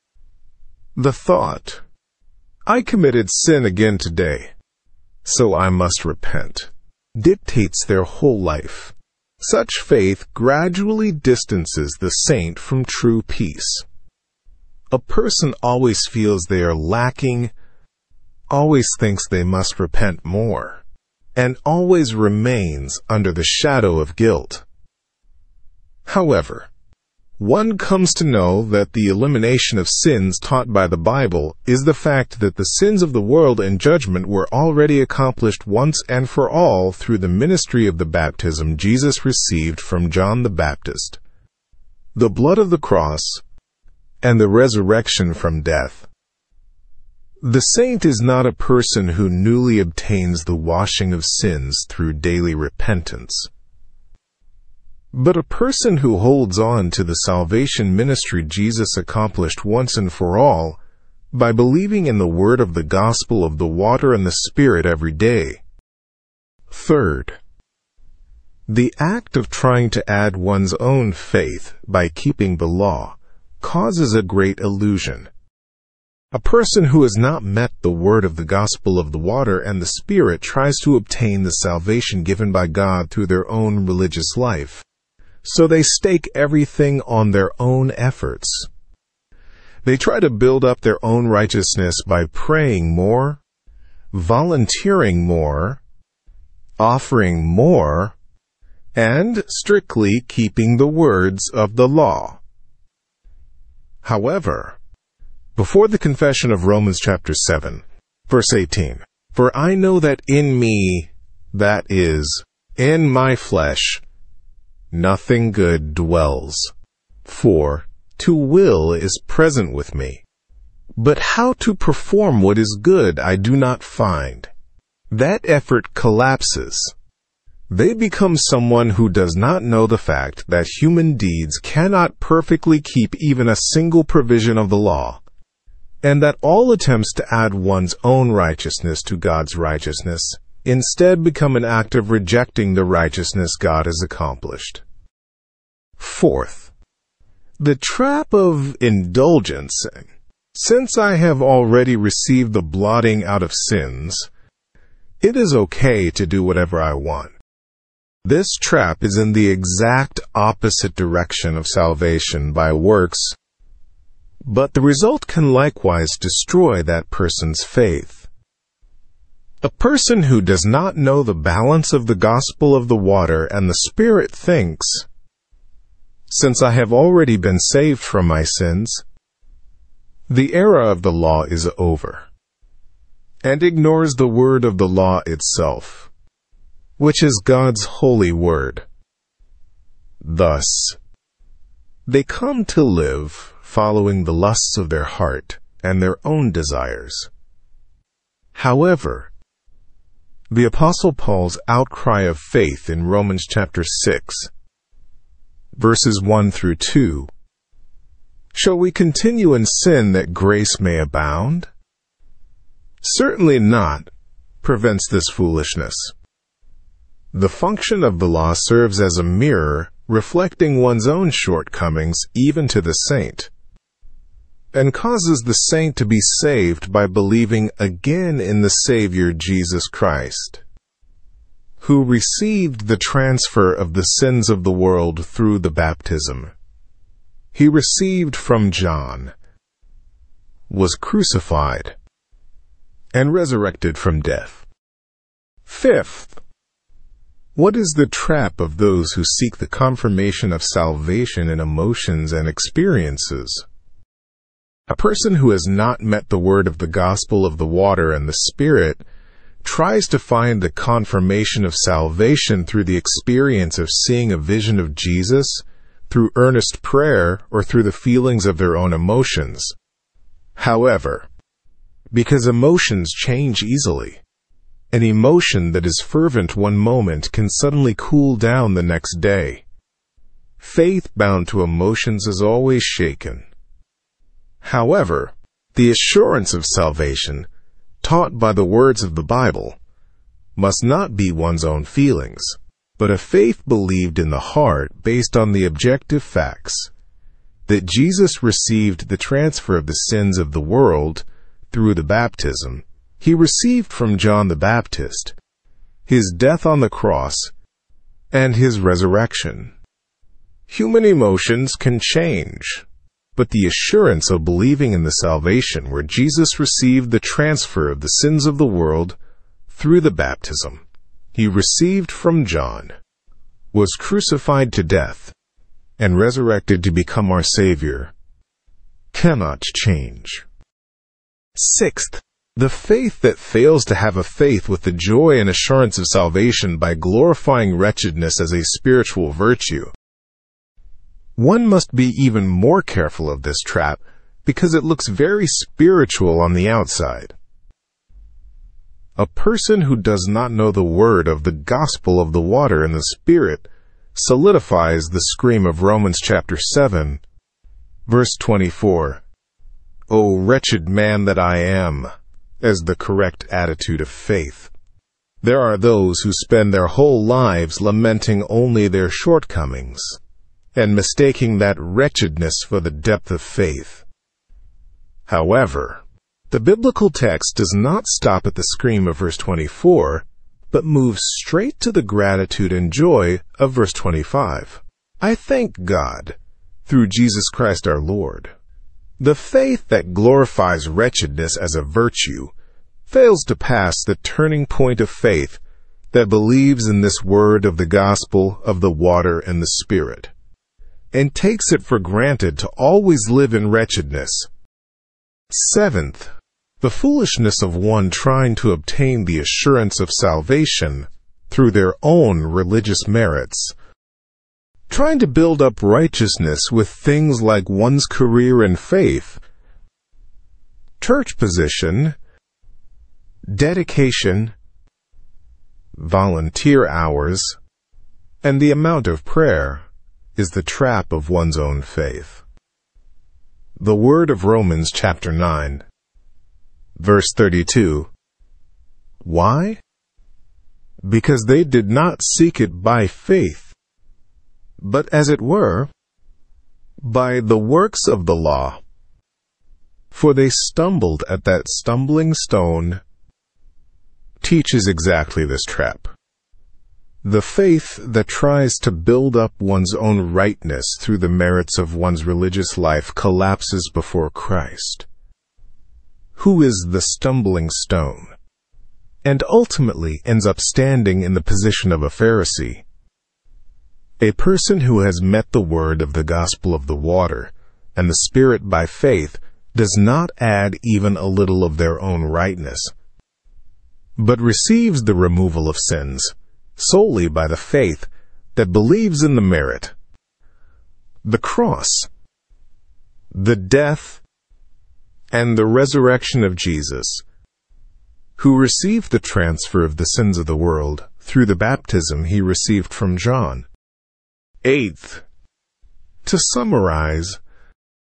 The thought, "I committed sin again today, so I must repent," dictates their whole life. Such faith gradually distances the saint from true peace. A person always feels they are lacking, always thinks they must repent more, and always remains under the shadow of guilt. However, one comes to know that the elimination of sins taught by the Bible is the fact that the sins of the world and judgment were already accomplished once and for all through the ministry of the baptism Jesus received from John the Baptist, the blood of the cross, and the resurrection from death. The saint is not a person who newly obtains the washing of sins through daily repentance, but a person who holds on to the salvation ministry Jesus accomplished once and for all by believing in the word of the gospel of the water and the Spirit every day. Third, the act of trying to add one's own faith by keeping the law causes a great illusion. A person who has not met the word of the gospel of the water and the Spirit tries to obtain the salvation given by God through their own religious life. So they stake everything on their own efforts. They try to build up their own righteousness by praying more, volunteering more, offering more, and strictly keeping the words of the law. However, before the confession of Romans chapter seven, verse eighteen, "For I know that in me, that is, in my flesh, nothing good dwells. For to will is present with me, but how to perform what is good I do not find." That effort collapses. They become someone who does not know the fact that human deeds cannot perfectly keep even a single provision of the law, and that all attempts to add one's own righteousness to God's righteousness instead become an act of rejecting the righteousness God has accomplished. Fourth, the trap of indulgence. Since I have already received the blotting out of sins, it is okay to do whatever I want. This trap is in the exact opposite direction of salvation by works, but the result can likewise destroy that person's faith. A person who does not know the balance of the gospel of the water and the Spirit thinks, "Since I have already been saved from my sins, the era of the law is over," and ignores the word of the law itself, which is God's holy word. Thus, they come to live following the lusts of their heart and their own desires. However, the Apostle Paul's outcry of faith in Romans chapter six, verses one through two, "Shall we continue in sin that grace may abound? Certainly not. prevents this foolishness. The function of the law serves as a mirror, reflecting one's own shortcomings even to the saint, and causes the saint to be saved by believing again in the Savior Jesus Christ, who received the transfer of the sins of the world through the baptism he received from John, was crucified, and resurrected from death. Fifth, what is the trap of those who seek the confirmation of salvation in emotions and experiences? A person who has not met the word of the gospel of the water and the Spirit tries to find the confirmation of salvation through the experience of seeing a vision of Jesus, through earnest prayer, or through the feelings of their own emotions. However, because emotions change easily, an emotion that is fervent one moment can suddenly cool down the next day. Faith bound to emotions is always shaken. However, the assurance of salvation, taught by the words of the Bible, must not be one's own feelings, but a faith believed in the heart based on the objective facts that Jesus received the transfer of the sins of the world through the baptism he received from John the Baptist, his death on the cross, and his resurrection. Human emotions can change, but the assurance of believing in the salvation where Jesus received the transfer of the sins of the world through the baptism he received from John, was crucified to death, and resurrected to become our Savior, cannot change. Sixth, the faith that fails to have a faith with the joy and assurance of salvation by glorifying wretchedness as a spiritual virtue. One must be even more careful of this trap because it looks very spiritual on the outside. A person who does not know the word of the gospel of the water and the Spirit solidifies the scream of Romans chapter seven, verse twenty-four, "O wretched man that I am," as the correct attitude of faith. There are those who spend their whole lives lamenting only their shortcomings and mistaking that wretchedness for the depth of faith. However, the biblical text does not stop at the scream of verse twenty-four, but moves straight to the gratitude and joy of verse twenty-five. I thank God, through Jesus Christ our Lord. The faith that glorifies wretchedness as a virtue fails to pass the turning point of faith that believes in this word of the gospel of the water and the Spirit, and takes it for granted to always live in wretchedness. Seventh, the foolishness of one trying to obtain the assurance of salvation through their own religious merits, trying to build up righteousness with things like one's career and faith, church position, dedication, volunteer hours, and the amount of prayer, is the trap of one's own faith. The word of Romans chapter nine, verse thirty-two. Why? Because they did not seek it by faith, but as it were, by the works of the law. For they stumbled at that stumbling stone. Teaches exactly this trap. The faith that tries to build up one's own rightness through the merits of one's religious life collapses before Christ, who is the stumbling stone, and ultimately ends up standing in the position of a Pharisee. A person who has met the word of the gospel of the water and the Spirit by faith does not add even a little of their own rightness, but receives the removal of sins solely by the faith that believes in the merit, the cross, the death, and the resurrection of Jesus, who received the transfer of the sins of the world through the baptism he received from John. Eighth, to summarize,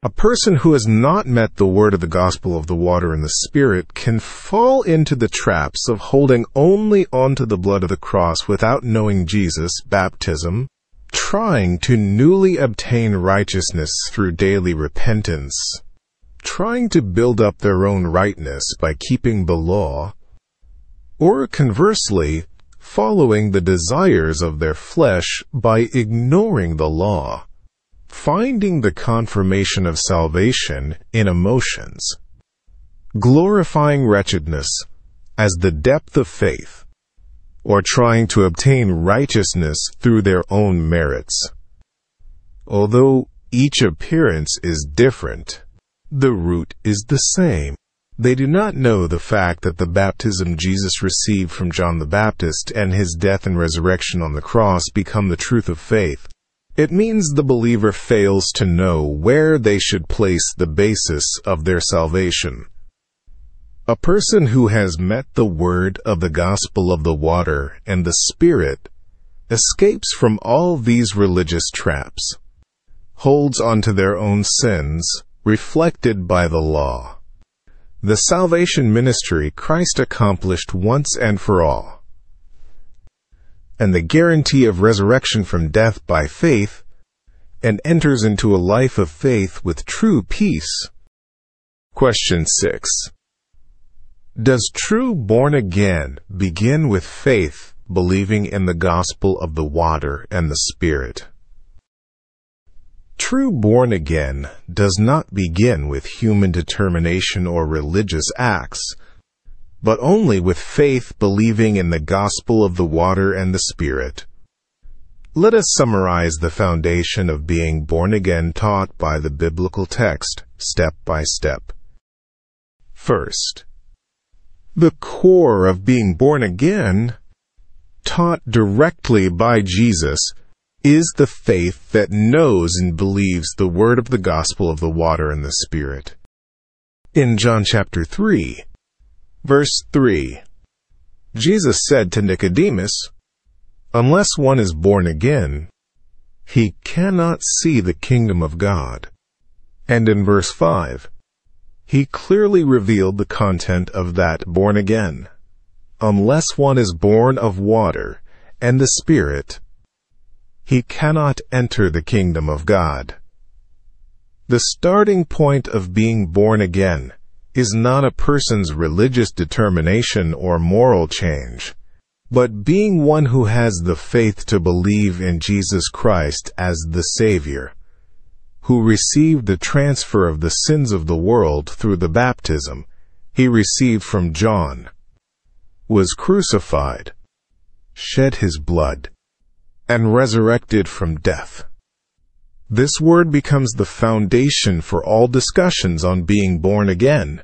A person who has not met the word of the gospel of the water and the Spirit can fall into the traps of holding only onto the blood of the cross without knowing Jesus, baptism, trying to newly obtain righteousness through daily repentance, trying to build up their own rightness by keeping the law, or conversely, following the desires of their flesh by ignoring the law, finding the confirmation of salvation in emotions, glorifying wretchedness as the depth of faith, or trying to obtain righteousness through their own merits. Although each appearance is different, the root is the same. They do not know the fact that the baptism Jesus received from John the Baptist and his death and resurrection on the cross become the truth of faith. It means the believer fails to know where they should place the basis of their salvation. A person who has met the word of the gospel of the water and the Spirit escapes from all these religious traps, holds onto their own sins, reflected by the law. The salvation ministry Christ accomplished once and for all, and the guarantee of resurrection from death by faith, and enters into a life of faith with true peace. Question six. Does true born again begin with faith, believing in the gospel of the water and the Spirit? True born again does not begin with human determination or religious acts, but only with faith believing in the gospel of the water and the Spirit. Let us summarize the foundation of being born again taught by the biblical text, step by step. First, the core of being born again, taught directly by Jesus, is the faith that knows and believes the word of the gospel of the water and the Spirit. In John chapter three, verse three, Jesus said to Nicodemus, "Unless one is born again, he cannot see the kingdom of God." And in verse five, he clearly revealed the content of that born again. Unless one is born of water and the Spirit, he cannot enter the kingdom of God. The starting point of being born again is not a person's religious determination or moral change, but being one who has the faith to believe in Jesus Christ as the Savior, who received the transfer of the sins of the world through the baptism he received from John, was crucified, shed his blood, and resurrected from death. This word becomes the foundation for all discussions on being born again.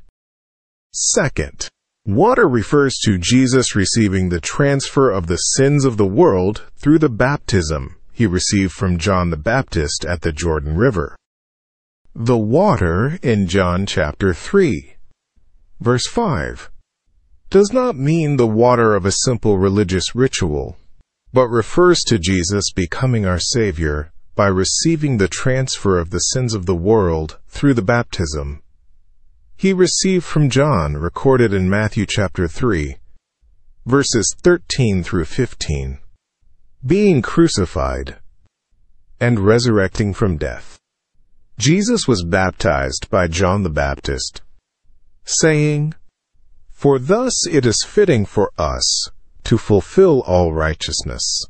Second, water refers to Jesus receiving the transfer of the sins of the world through the baptism he received from John the Baptist at the Jordan River. The water in John chapter three, verse five, does not mean the water of a simple religious ritual, but refers to Jesus becoming our Savior by receiving the transfer of the sins of the world through the baptism he received from John, recorded in Matthew chapter three, verses thirteen through fifteen, being crucified and resurrecting from death. Jesus was baptized by John the Baptist, saying, "For thus it is fitting for us to fulfill all righteousness."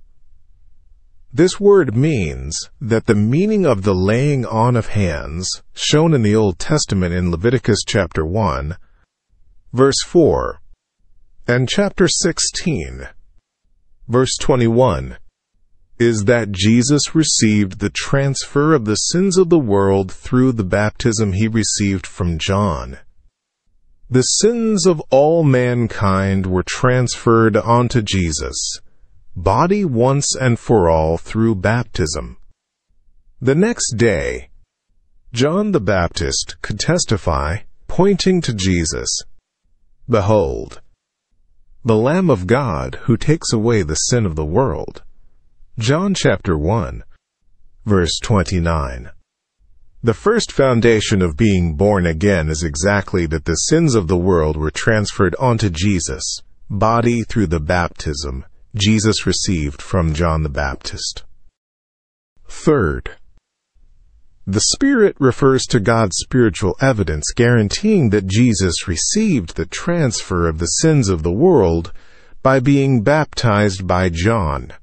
This word means that the meaning of the laying on of hands, shown in the Old Testament in Leviticus chapter one, verse four, and chapter sixteen, verse twenty-one, is that Jesus received the transfer of the sins of the world through the baptism he received from John. The sins of all mankind were transferred onto Jesus, body once and for all through baptism. The next day, John the Baptist could testify, pointing to Jesus, "Behold, the Lamb of God who takes away the sin of the world." John chapter one, verse twenty-nine. The first foundation of being born again is exactly that the sins of the world were transferred onto Jesus' body through the baptism Jesus received from John the Baptist. Third, the Spirit refers to God's spiritual evidence guaranteeing that Jesus received the transfer of the sins of the world by being baptized by John.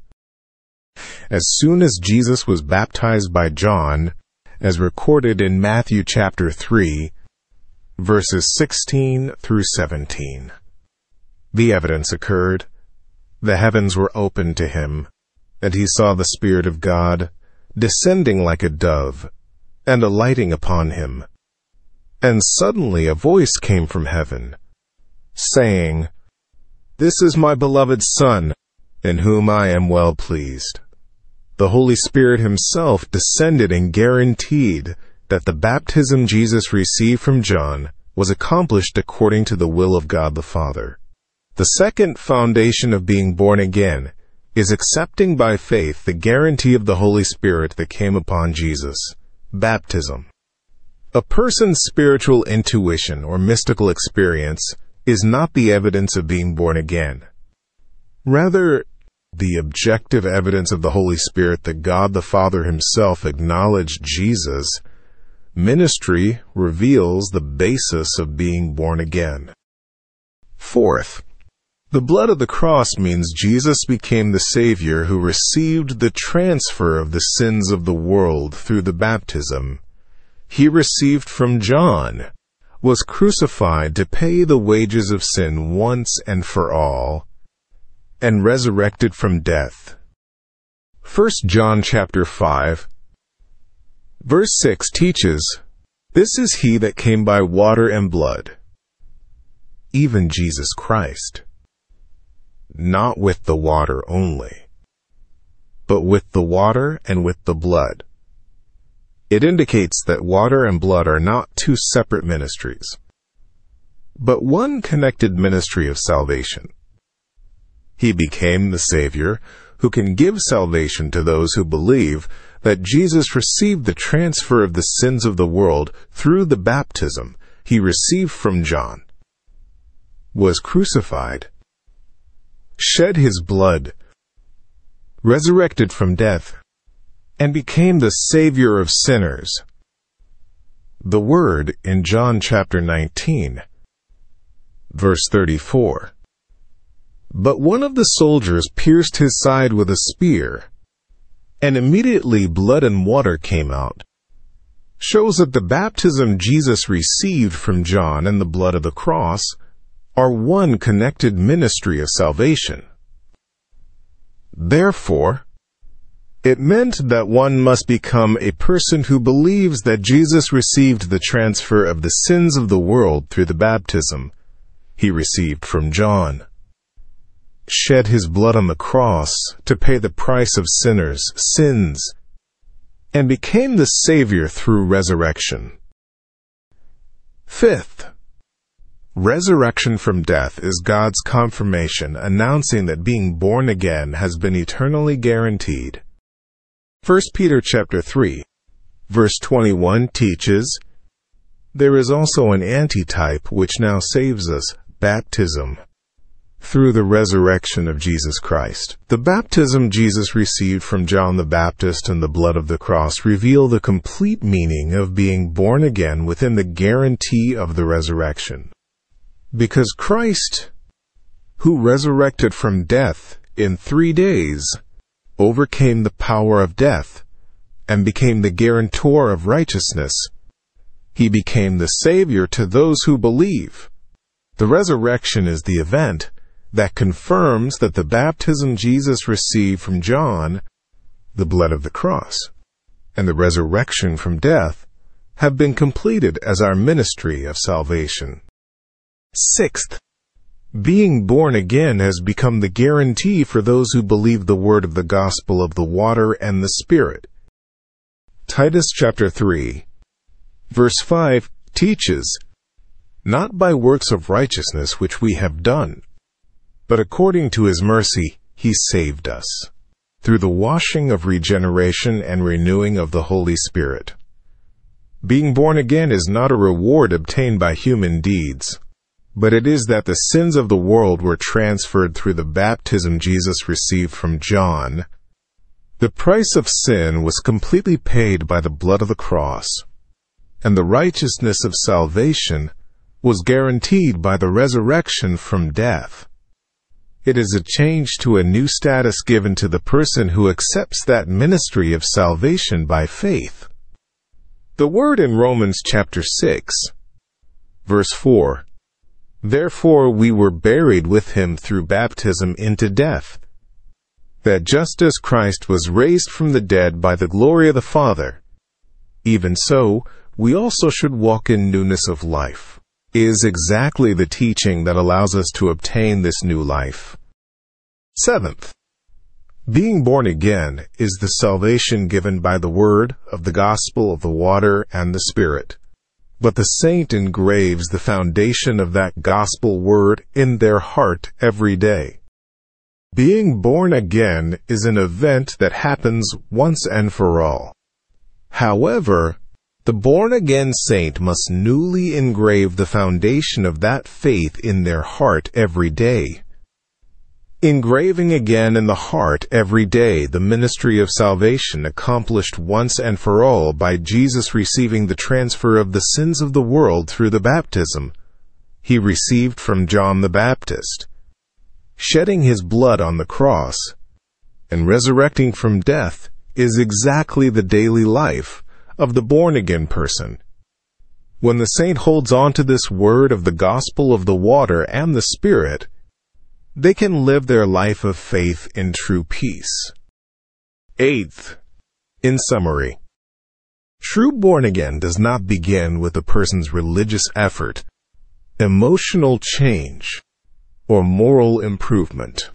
As soon as Jesus was baptized by John, as recorded in Matthew chapter three, verses sixteen through seventeen, the evidence occurred. The heavens were opened to him, and he saw the Spirit of God descending like a dove and alighting upon him. And suddenly a voice came from heaven, saying, "This is my beloved Son, in whom I am well pleased." The Holy Spirit himself descended and guaranteed that the baptism Jesus received from John was accomplished according to the will of God the Father. The second foundation of being born again is accepting by faith the guarantee of the Holy Spirit that came upon Jesus, baptism. A person's spiritual intuition or mystical experience is not the evidence of being born again. Rather, the objective evidence of the Holy Spirit that God the Father himself acknowledged Jesus' ministry reveals the basis of being born again. Fourth, the blood of the cross means Jesus became the Savior who received the transfer of the sins of the world through the baptism he received from John, was crucified to pay the wages of sin once and for all, and resurrected from death. First John chapter five, verse six teaches, "This is he that came by water and blood, even Jesus Christ, not with the water only, but with the water and with the blood." It indicates that water and blood are not two separate ministries, but one connected ministry of salvation. He became the Savior who can give salvation to those who believe that Jesus received the transfer of the sins of the world through the baptism he received from John, was crucified, shed his blood, resurrected from death, and became the Savior of sinners. The word in John chapter nineteen, verse thirty-four, "But one of the soldiers pierced his side with a spear, and immediately blood and water came out," shows that the baptism Jesus received from John and the blood of the cross are one connected ministry of salvation. Therefore, it meant that one must become a person who believes that Jesus received the transfer of the sins of the world through the baptism he received from John, shed his blood on the cross to pay the price of sinners' sins, and became the Savior through resurrection. Fifth, resurrection from death is God's confirmation announcing that being born again has been eternally guaranteed. First Peter chapter three, verse twenty-one teaches, "There is also an antitype which now saves us, baptism, through the resurrection of Jesus Christ." The baptism Jesus received from John the Baptist and the blood of the cross reveal the complete meaning of being born again within the guarantee of the resurrection. Because Christ, who resurrected from death in three days, overcame the power of death and became the guarantor of righteousness, he became the Savior to those who believe. The resurrection is the event that confirms that the baptism Jesus received from John, the blood of the cross, and the resurrection from death have been completed as our ministry of salvation. Sixth, being born again has become the guarantee for those who believe the word of the gospel of the water and the Spirit. Titus chapter three, verse five teaches, "Not by works of righteousness which we have done, but according to his mercy he saved us, through the washing of regeneration and renewing of the Holy Spirit, Being born again is not a reward obtained by human deeds, but it is that the sins of the world were transferred through the baptism Jesus received from John. The price of sin was completely paid by the blood of the cross, and the righteousness of salvation was guaranteed by the resurrection from death. It is a change to a new status given to the person who accepts that ministry of salvation by faith. The word in Romans chapter six, verse four, "Therefore we were buried with him through baptism into death, that just as Christ was raised from the dead by the glory of the Father, even so we also should walk in newness of life," is exactly the teaching that allows us to obtain this new life. Seventh, being born again is the salvation given by the word of the gospel of the water and the Spirit. But the saint engraves the foundation of that gospel word in their heart every day. Being born again is an event that happens once and for all. However, the born-again saint must newly engrave the foundation of that faith in their heart every day. Engraving again in the heart every day the ministry of salvation accomplished once and for all by Jesus receiving the transfer of the sins of the world through the baptism he received from John the Baptist, shedding his blood on the cross, and resurrecting from death is exactly the daily life of the born-again person. When the saint holds on to this word of the gospel of the water and the Spirit, they can live their life of faith in true peace. Eighth, in summary, true born-again does not begin with a person's religious effort, emotional change, or moral improvement,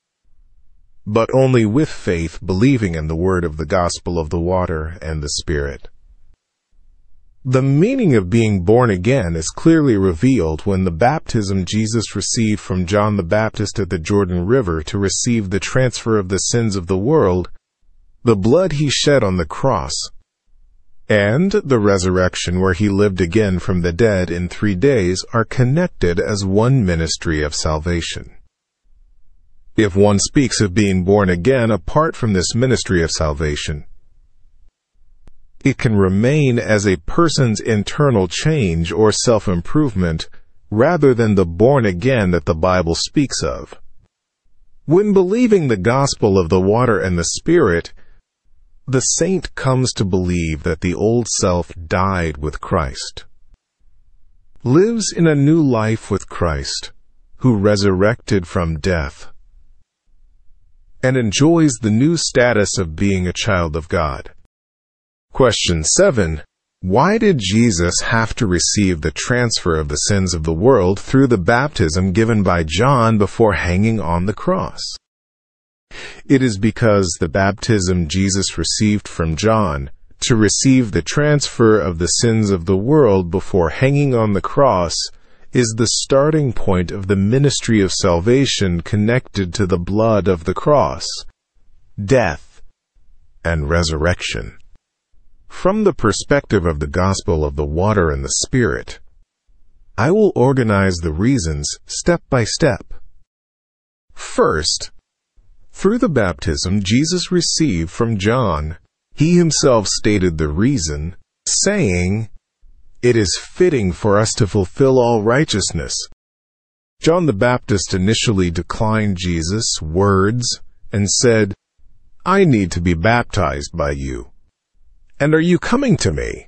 but only with faith believing in the word of the gospel of the water and the Spirit. The meaning of being born again is clearly revealed when the baptism Jesus received from John the Baptist at the Jordan River to receive the transfer of the sins of the world, the blood he shed on the cross, and the resurrection where he lived again from the dead in three days are connected as one ministry of salvation. If one speaks of being born again apart from this ministry of salvation, it can remain as a person's internal change or self-improvement rather than the born-again that the Bible speaks of. When believing the gospel of the water and the Spirit, the saint comes to believe that the old self died with Christ, lives in a new life with Christ, who resurrected from death, and enjoys the new status of being a child of God. Question seven. Why did Jesus have to receive the transfer of the sins of the world through the baptism given by John before hanging on the cross? It is because the baptism Jesus received from John to receive the transfer of the sins of the world before hanging on the cross is the starting point of the ministry of salvation connected to the blood of the cross, death, and resurrection. From the perspective of the gospel of the water and the Spirit, I will organize the reasons step by step. First, through the baptism Jesus received from John, he himself stated the reason, saying, "It is fitting for us to fulfill all righteousness." John the Baptist initially declined Jesus' words and said, "I need to be baptized by you. And are you coming to me?"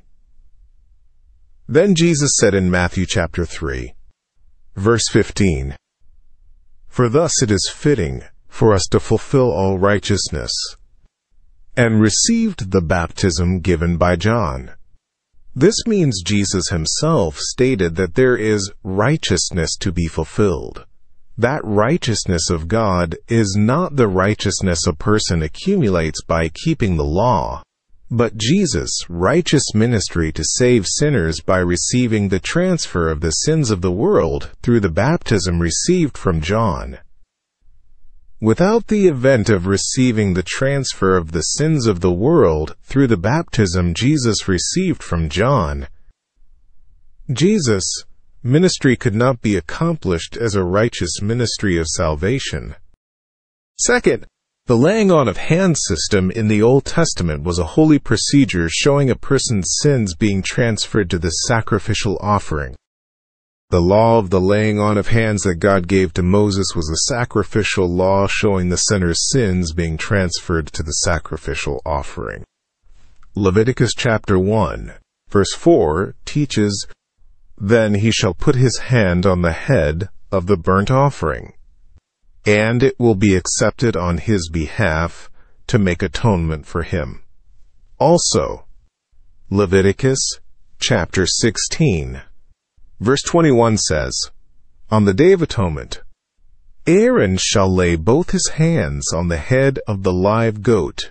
Then Jesus said in Matthew chapter three, verse fifteen, "For thus it is fitting for us to fulfill all righteousness," and received the baptism given by John. This means Jesus himself stated that there is righteousness to be fulfilled. That righteousness of God is not the righteousness a person accumulates by keeping the law, but Jesus' righteous ministry to save sinners by receiving the transfer of the sins of the world through the baptism received from John. Without the event of receiving the transfer of the sins of the world through the baptism Jesus received from John, Jesus' ministry could not be accomplished as a righteous ministry of salvation. Second, the laying on of hands system in the Old Testament was a holy procedure showing a person's sins being transferred to the sacrificial offering. The law of the laying on of hands that God gave to Moses was a sacrificial law showing the sinner's sins being transferred to the sacrificial offering. Leviticus chapter one, verse four teaches, "Then he shall put his hand on the head of the burnt offering, and it will be accepted on his behalf to make atonement for him." Also, Leviticus chapter sixteen, verse twenty-one says, "On the Day of Atonement, Aaron shall lay both his hands on the head of the live goat,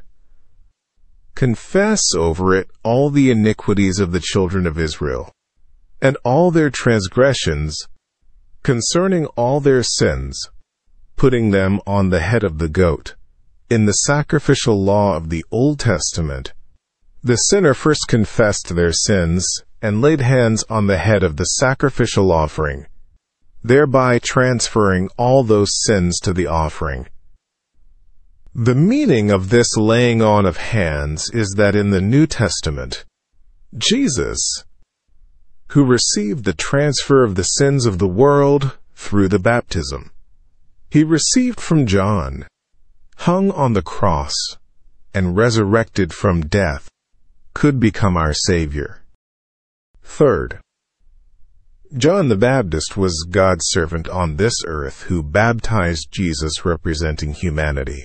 confess over it all the iniquities of the children of Israel, and all their transgressions concerning all their sins, putting them on the head of the goat." In the sacrificial law of the Old Testament, the sinner first confessed their sins and laid hands on the head of the sacrificial offering, thereby transferring all those sins to the offering. The meaning of this laying on of hands is that in the New Testament, Jesus, who received the transfer of the sins of the world through the baptism he received from John, hung on the cross, and resurrected from death, could become our Savior. Third, John the Baptist was God's servant on this earth who baptized Jesus representing humanity.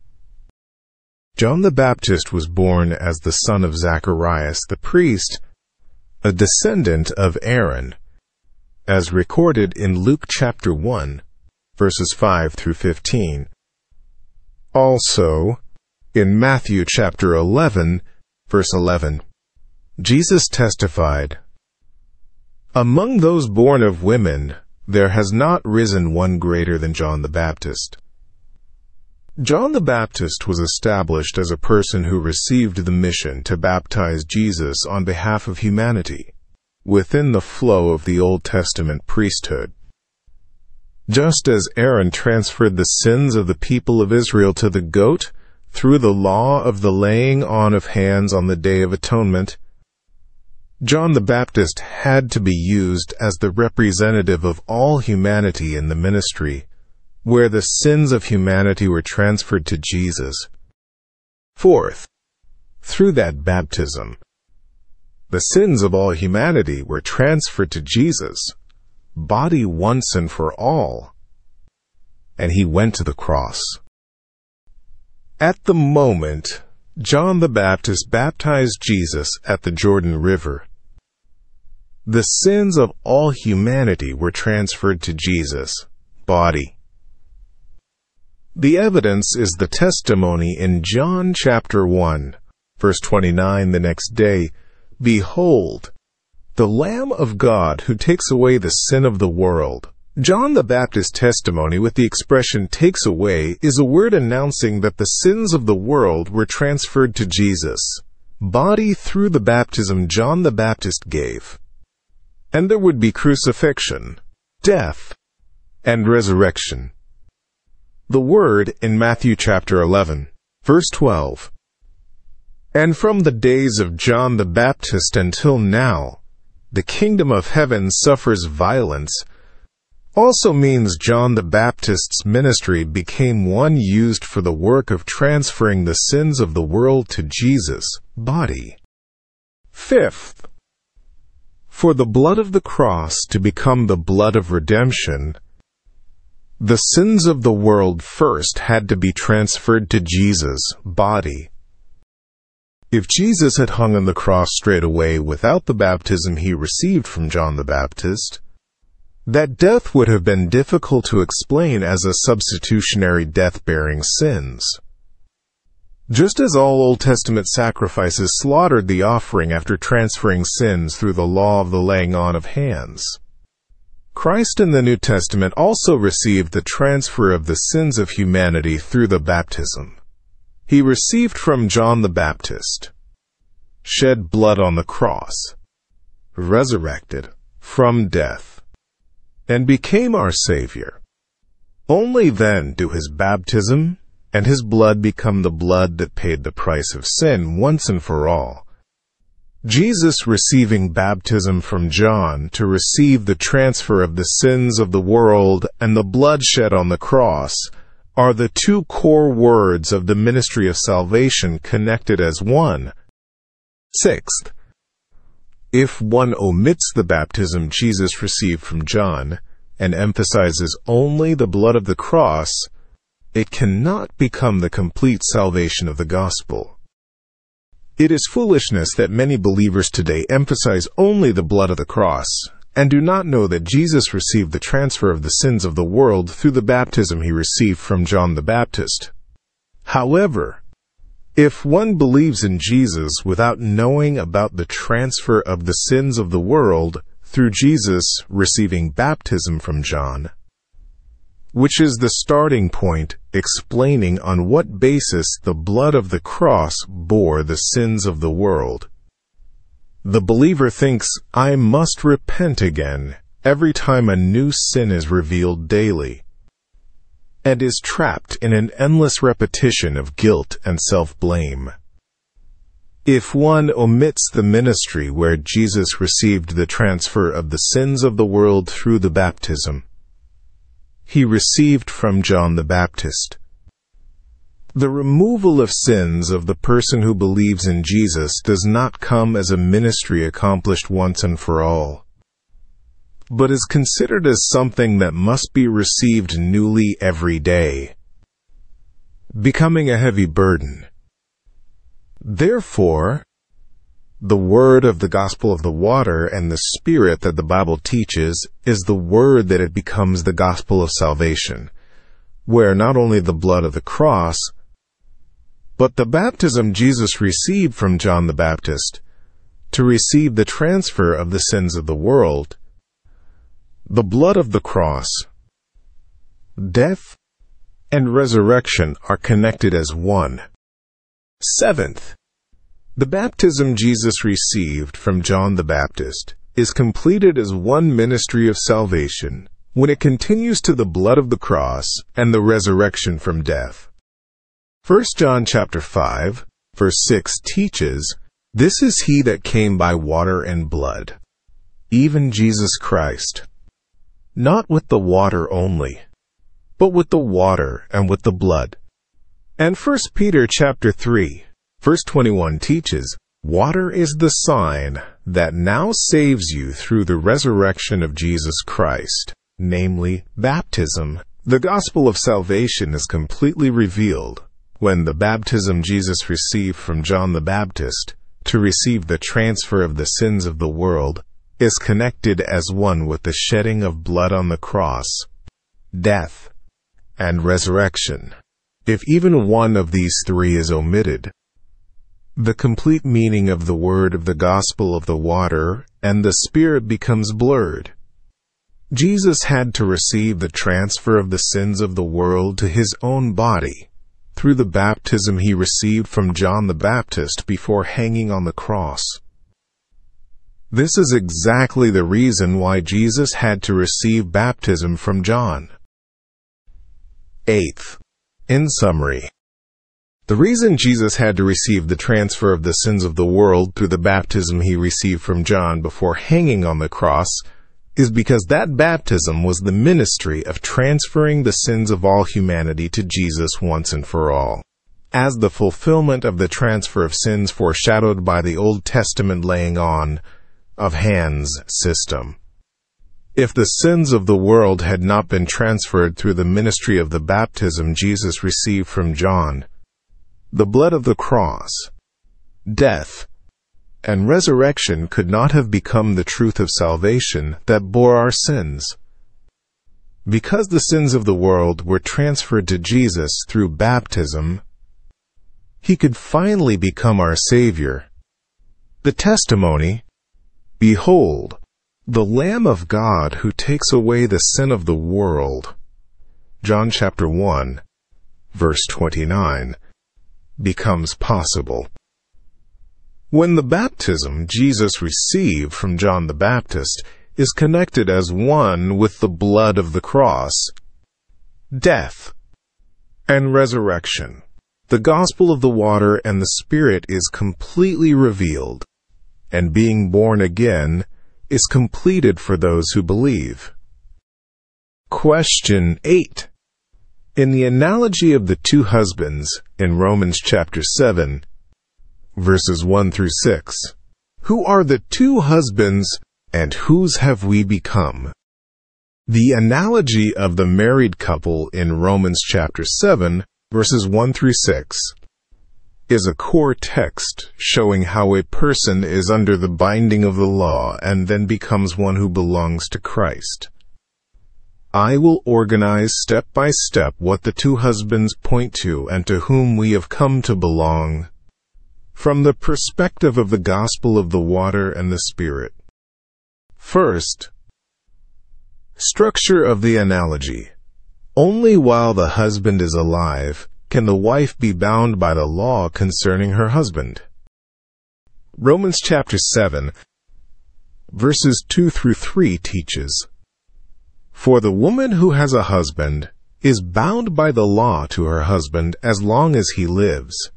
John the Baptist was born as the son of Zacharias the priest, a descendant of Aaron, as recorded in Luke chapter one, verses five through fifteen. Also, in Matthew chapter eleven, verse eleven, Jesus testified, "Among those born of women, there has not risen one greater than John the Baptist." John the Baptist was established as a person who received the mission to baptize Jesus on behalf of humanity, within the flow of the Old Testament priesthood. Just as Aaron transferred the sins of the people of Israel to the goat through the law of the laying on of hands on the Day of Atonement, John the Baptist had to be used as the representative of all humanity in the ministry, where the sins of humanity were transferred to Jesus. Fourth, through that baptism, the sins of all humanity were transferred to Jesus' body once and for all, and he went to the cross. At the moment John the Baptist baptized Jesus at the Jordan River, the sins of all humanity were transferred to Jesus' body. The evidence is the testimony in John chapter one, verse twenty-nine the next day, "Behold, the Lamb of God who takes away the sin of the world." John the Baptist's testimony with the expression "takes away" is a word announcing that the sins of the world were transferred to Jesus' body through the baptism John the Baptist gave. And there would be crucifixion, death, and resurrection. The word in Matthew chapter eleven, verse twelve, "And from the days of John the Baptist until now, the kingdom of heaven suffers violence," also means John the Baptist's ministry became one used for the work of transferring the sins of the world to Jesus' body. Fifth, for the blood of the cross to become the blood of redemption, the sins of the world first had to be transferred to Jesus' body. If Jesus had hung on the cross straight away without the baptism he received from John the Baptist, that death would have been difficult to explain as a substitutionary death bearing sins. Just as all Old Testament sacrifices slaughtered the offering after transferring sins through the law of the laying on of hands, Christ in the New Testament also received the transfer of the sins of humanity through the baptism he received from John the Baptist, shed blood on the cross, resurrected, from death, and became our Savior. Only then do his baptism and his blood become the blood that paid the price of sin once and for all. Jesus receiving baptism from John to receive the transfer of the sins of the world and the blood shed on the cross are the two core words of the ministry of salvation connected as one. Sixth, if one omits the baptism Jesus received from John and emphasizes only the blood of the cross, it cannot become the complete salvation of the gospel. It is foolishness that many believers today emphasize only the blood of the cross and do not know that Jesus received the transfer of the sins of the world through the baptism he received from John the Baptist. However, if one believes in Jesus without knowing about the transfer of the sins of the world through Jesus receiving baptism from John, which is the starting point explaining on what basis the blood of the cross bore the sins of the world, the believer thinks, I must repent again every time a new sin is revealed daily, and is trapped in an endless repetition of guilt and self-blame. If one omits the ministry where Jesus received the transfer of the sins of the world through the baptism he received from John the Baptist, the removal of sins of the person who believes in Jesus does not come as a ministry accomplished once and for all, but is considered as something that must be received newly every day, becoming a heavy burden. Therefore, the word of the gospel of the water and the Spirit that the Bible teaches is the word that it becomes the gospel of salvation, where not only the blood of the cross, but the baptism Jesus received from John the Baptist to receive the transfer of the sins of the world, the blood of the cross, death, and resurrection are connected as one. Seventh, the baptism Jesus received from John the Baptist is completed as one ministry of salvation when it continues to the blood of the cross and the resurrection from death. First John chapter five, verse six teaches, "This is he that came by water and blood, even Jesus Christ, not with the water only, but with the water and with the blood." And First Peter chapter three, verse twenty-one teaches, "Water is the sign that now saves you through the resurrection of Jesus Christ," namely, baptism. The gospel of salvation is completely revealed when the baptism Jesus received from John the Baptist to receive the transfer of the sins of the world is connected as one with the shedding of blood on the cross, death, and resurrection. If even one of these three is omitted, the complete meaning of the word of the gospel of the water and the Spirit becomes blurred. Jesus had to receive the transfer of the sins of the world to his own body through the baptism he received from John the Baptist before hanging on the cross. This is exactly the reason why Jesus had to receive baptism from John. Eighth, in summary, the reason Jesus had to receive the transfer of the sins of the world through the baptism he received from John before hanging on the cross is because that baptism was the ministry of transferring the sins of all humanity to Jesus once and for all, as the fulfillment of the transfer of sins foreshadowed by the Old Testament laying on of hands system. If the sins of the world had not been transferred through the ministry of the baptism Jesus received from John, the blood of the cross, death, and resurrection could not have become the truth of salvation that bore our sins. Because the sins of the world were transferred to Jesus through baptism, he could finally become our Savior. The testimony, "Behold, the Lamb of God who takes away the sin of the world," John chapter one, verse twenty-nine, becomes possible. When the baptism Jesus received from John the Baptist is connected as one with the blood of the cross, death, and resurrection. The gospel of the water and the Spirit is completely revealed, and being born again is completed for those who believe. Question eight. In the analogy of the two husbands in Romans chapter seven, verses one through six, who are the two husbands and whose have we become? The analogy of the married couple in Romans chapter seven, verses one through six, is a core text showing how a person is under the binding of the law and then becomes one who belongs to Christ. I will organize step by step what the two husbands point to and to whom we have come to belong from the perspective of the gospel of the water and the Spirit. First, structure of the analogy. Only while the husband is alive can the wife be bound by the law concerning her husband. Romans chapter seven, verses two through three teaches, "For the woman who has a husband is bound by the law to her husband as long as he lives.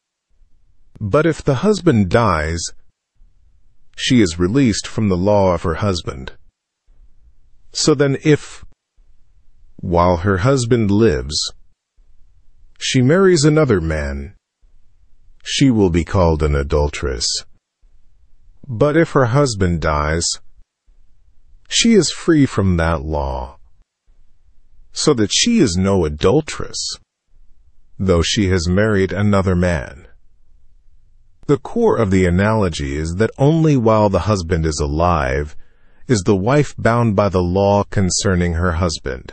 But if the husband dies, she is released from the law of her husband. So then if, while her husband lives, she marries another man, she will be called an adulteress. But if her husband dies, she is free from that law, so that she is no adulteress, though she has married another man." The core of the analogy is that only while the husband is alive is the wife bound by the law concerning her husband.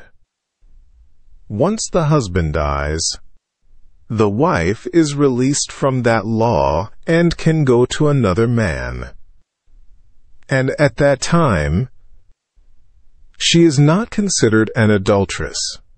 Once the husband dies, the wife is released from that law and can go to another man. And at that time, she is not considered an adulteress.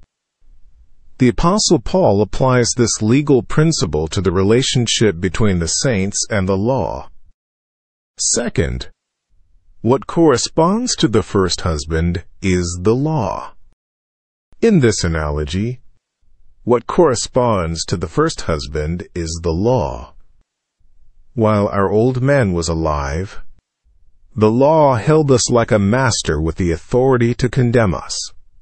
The Apostle Paul applies this legal principle to the relationship between the saints and the law. Second, what corresponds to the first husband is the law. In this analogy, what corresponds to the first husband is the law. While our old man was alive, the law held us like a master with the authority to condemn us.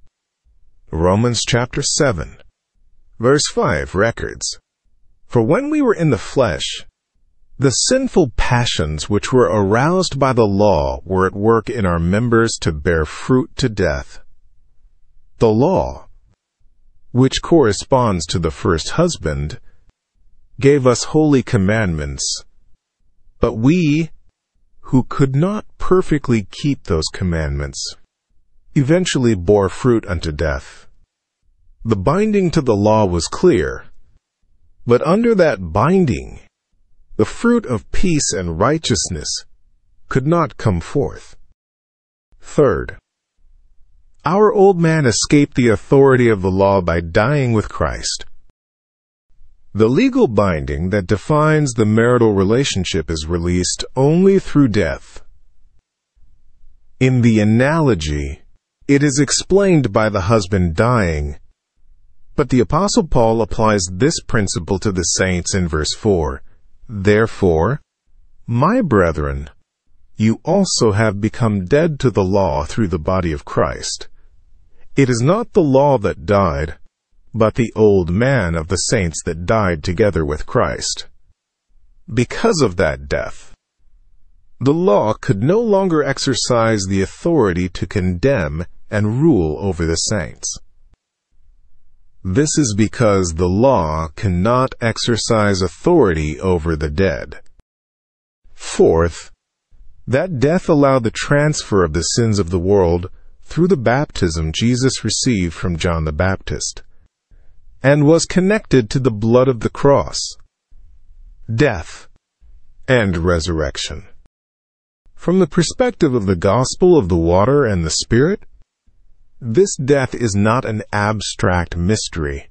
Romans chapter seven, verse five records, "For when we were in the flesh, the sinful passions which were aroused by the law were at work in our members to bear fruit to death." The law, which corresponds to the first husband, gave us holy commandments, but we, who could not perfectly keep those commandments, eventually bore fruit unto death. The binding to the law was clear, but under that binding, the fruit of peace and righteousness could not come forth. Third, our old man escaped the authority of the law by dying with Christ. The legal binding that defines the marital relationship is released only through death. In the analogy, it is explained by the husband dying, but the Apostle Paul applies this principle to the saints in verse four. "Therefore, my brethren, you also have become dead to the law through the body of Christ. It is not the law that died, but the old man of the saints that died together with Christ. Because of that death, the law could no longer exercise the authority to condemn and rule over the saints. This is because the law cannot exercise authority over the dead. Fourth, that death allowed the transfer of the sins of the world through the baptism Jesus received from John the Baptist, and was connected to the blood of the cross, death, and resurrection. From the perspective of the gospel of the water and the Spirit, this death is not an abstract mystery.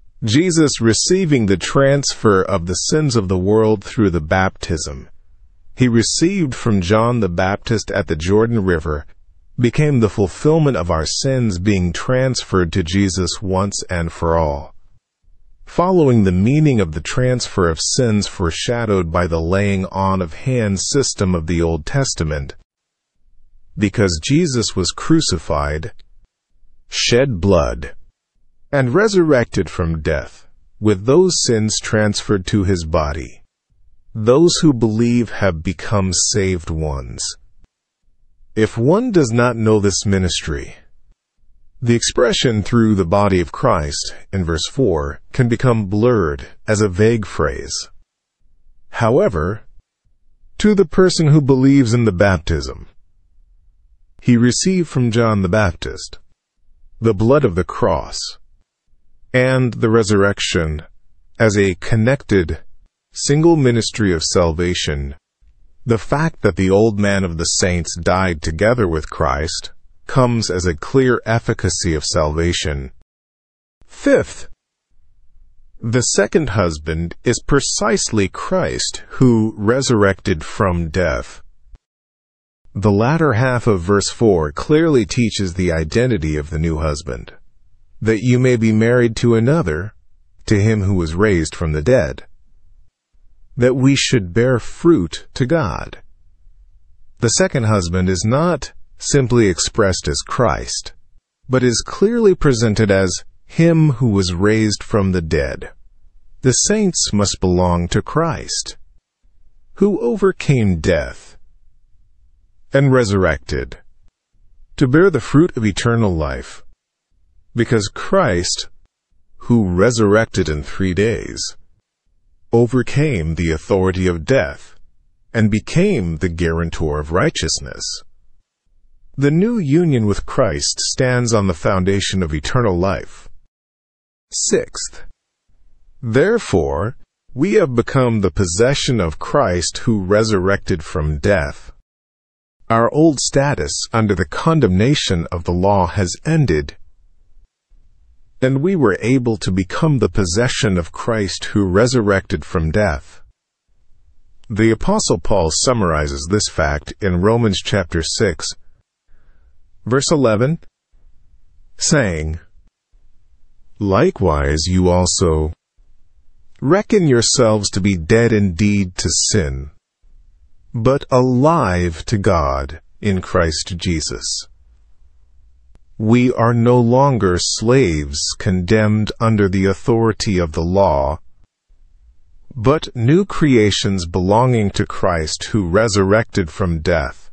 Jesus receiving the transfer of the sins of the world through the baptism, he received from John the Baptist at the Jordan River became the fulfillment of our sins being transferred to Jesus once and for all. Following the meaning of the transfer of sins foreshadowed by the laying on of hands system of the Old Testament, because Jesus was crucified, shed blood, and resurrected from death, with those sins transferred to his body, those who believe have become saved ones. If one does not know this ministry, the expression "through the body of Christ" in verse four can become blurred as a vague phrase. However, to the person who believes in the baptism he received from John the Baptist, the blood of the cross, and the resurrection as a connected, single ministry of salvation, the fact that the old man of the saints died together with Christ comes as a clear efficacy of salvation. Fifth, the second husband is precisely Christ who resurrected from death. The latter half of verse four clearly teaches the identity of the new husband, that you may be married to another, to him who was raised from the dead, that we should bear fruit to God. The second husband is not simply expressed as Christ, but is clearly presented as him who was raised from the dead. The saints must belong to Christ, who overcame death and resurrected to bear the fruit of eternal life, because Christ, who resurrected in three days, overcame the authority of death and became the guarantor of righteousness. The new union with Christ stands on the foundation of eternal life. Sixth, therefore, we have become the possession of Christ who resurrected from death. Our old status under the condemnation of the law has ended, and we were able to become the possession of Christ who resurrected from death. The Apostle Paul summarizes this fact in Romans chapter six, verse eleven, saying, "Likewise you also reckon yourselves to be dead indeed to sin, but alive to God in Christ Jesus. We are no longer slaves condemned under the authority of the law, but new creations belonging to Christ who resurrected from death.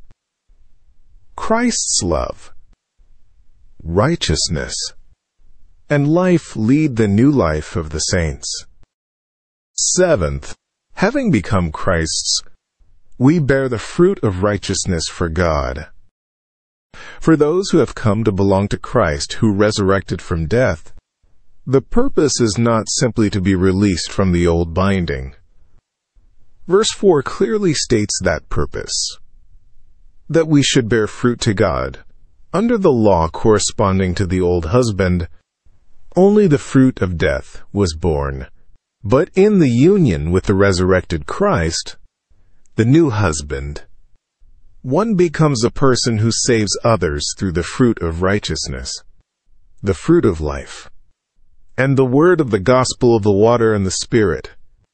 Christ's love, righteousness, and life lead the new life of the saints." Seventh, having become Christ's, we bear the fruit of righteousness for God. For those who have come to belong to Christ who resurrected from death, the purpose is not simply to be released from the old binding. Verse four clearly states that purpose, that we should bear fruit to God. Under the law corresponding to the old husband, only the fruit of death was born. But in the union with the resurrected Christ, the new husband, one becomes a person who saves others through the fruit of righteousness, the fruit of life, and the word of the gospel of the water and the Spirit.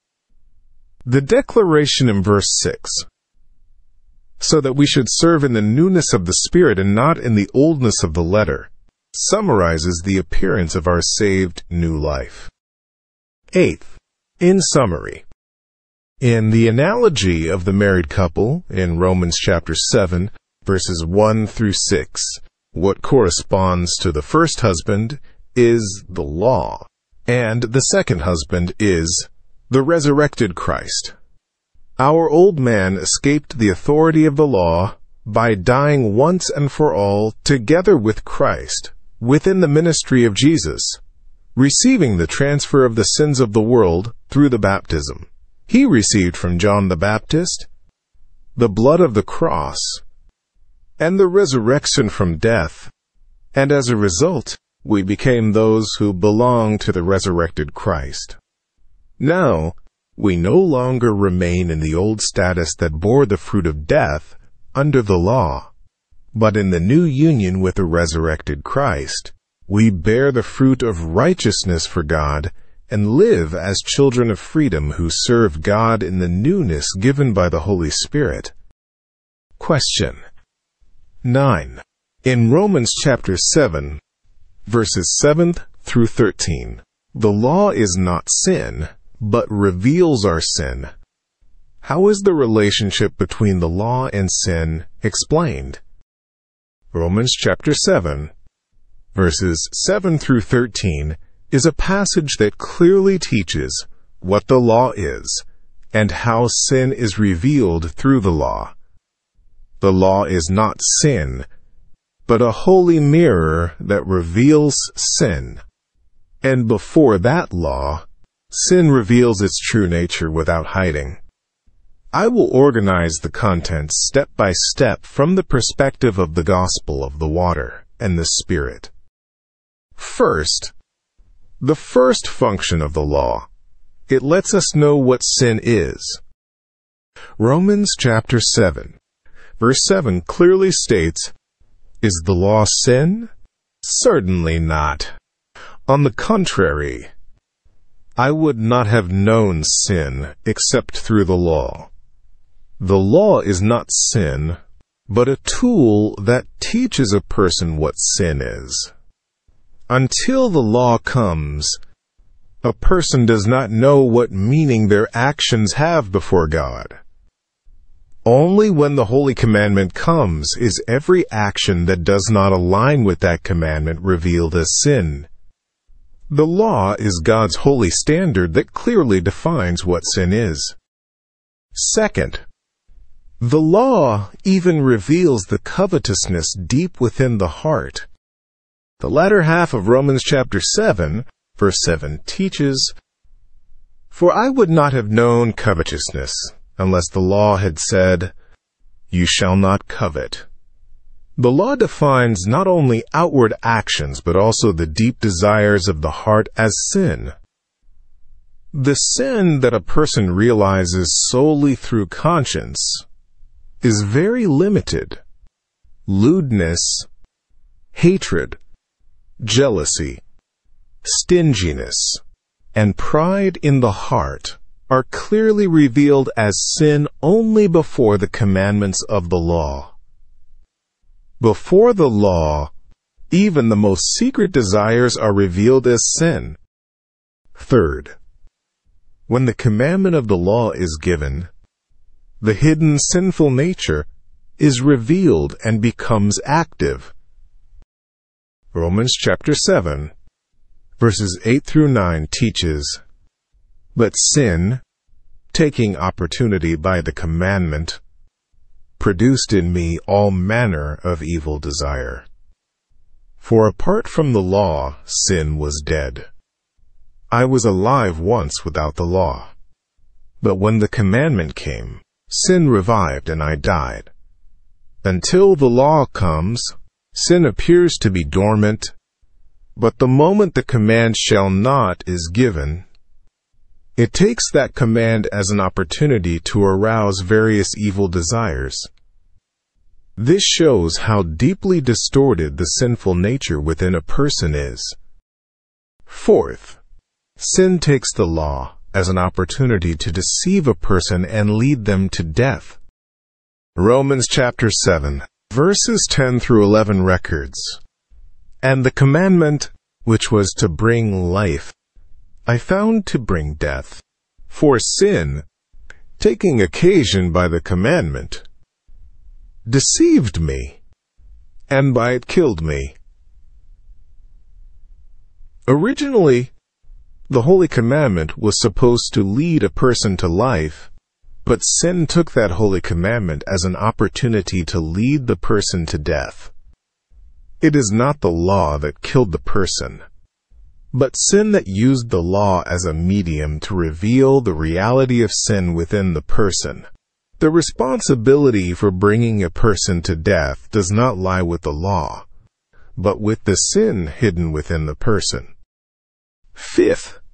The declaration in verse six, so that we should serve in the newness of the Spirit and not in the oldness of the letter, summarizes the appearance of our saved new life. Eighth, in summary, in the analogy of the married couple in Romans chapter seven, verses one through six, what corresponds to the first husband is the law, and the second husband is the resurrected Christ. Our old man escaped the authority of the law by dying once and for all together with Christ within the ministry of Jesus, receiving the transfer of the sins of the world through the baptism. He received from John the Baptist the blood of the cross and the resurrection from death, and as a result, we became those who belong to the resurrected Christ. Now, We no longer remain in the old status that bore the fruit of death under the law, but in the new union with the resurrected Christ, we bear the fruit of righteousness for God and live as children of freedom who serve God in the newness given by the Holy Spirit. Question nine. In Romans chapter seven, verses seven through thirteen, the law is not sin, but reveals our sin. How is the relationship between the law and sin explained? Romans chapter seven, verses seven through thirteen, is a passage that clearly teaches what the law is and how sin is revealed through the law. The law is not sin, but a holy mirror that reveals sin. And before that law, sin reveals its true nature without hiding. I will organize the contents step by step from the perspective of the gospel of the water and the Spirit. First, the first function of the law. It lets us know what sin is. Romans chapter seven, verse seven clearly states, "Is the law sin? Certainly not. On the contrary, I would not have known sin except through the law." The law is not sin, but a tool that teaches a person what sin is. Until the law comes, a person does not know what meaning their actions have before God. Only when the Holy Commandment comes is every action that does not align with that commandment revealed as sin. The law is God's holy standard that clearly defines what sin is. Second, the law even reveals the covetousness deep within the heart. The latter half of Romans chapter seven, verse seven teaches, "For I would not have known covetousness unless the law had said, 'You shall not covet.'" The law defines not only outward actions but also the deep desires of the heart as sin. The sin that a person realizes solely through conscience is very limited. Lewdness, hatred, jealousy, stinginess, and pride in the heart are clearly revealed as sin only before the commandments of the law. Before the law, even the most secret desires are revealed as sin. Third, when the commandment of the law is given, the hidden sinful nature is revealed and becomes active. Romans chapter seven, verses eight through nine teaches, "But sin, taking opportunity by the commandment, produced in me all manner of evil desire. For apart from the law, sin was dead. I was alive once without the law. But when the commandment came, sin revived and I died. Until the law comes, sin appears to be dormant, but the moment the command shall not is given, it takes that command as an opportunity to arouse various evil desires. This shows how deeply distorted the sinful nature within a person is. Fourth, sin takes the law as an opportunity to deceive a person and lead them to death. Romans chapter seven, verses ten through eleven records, "And the commandment, which was to bring life, I found to bring death. For sin, taking occasion by the commandment, deceived me, and by it killed me." Originally, the Holy Commandment was supposed to lead a person to life, but sin took that Holy Commandment as an opportunity to lead the person to death. It is not the law that killed the person, but sin that used the law as a medium to reveal the reality of sin within the person. The responsibility for bringing a person to death does not lie with the law, but with the sin hidden within the person. Fifth,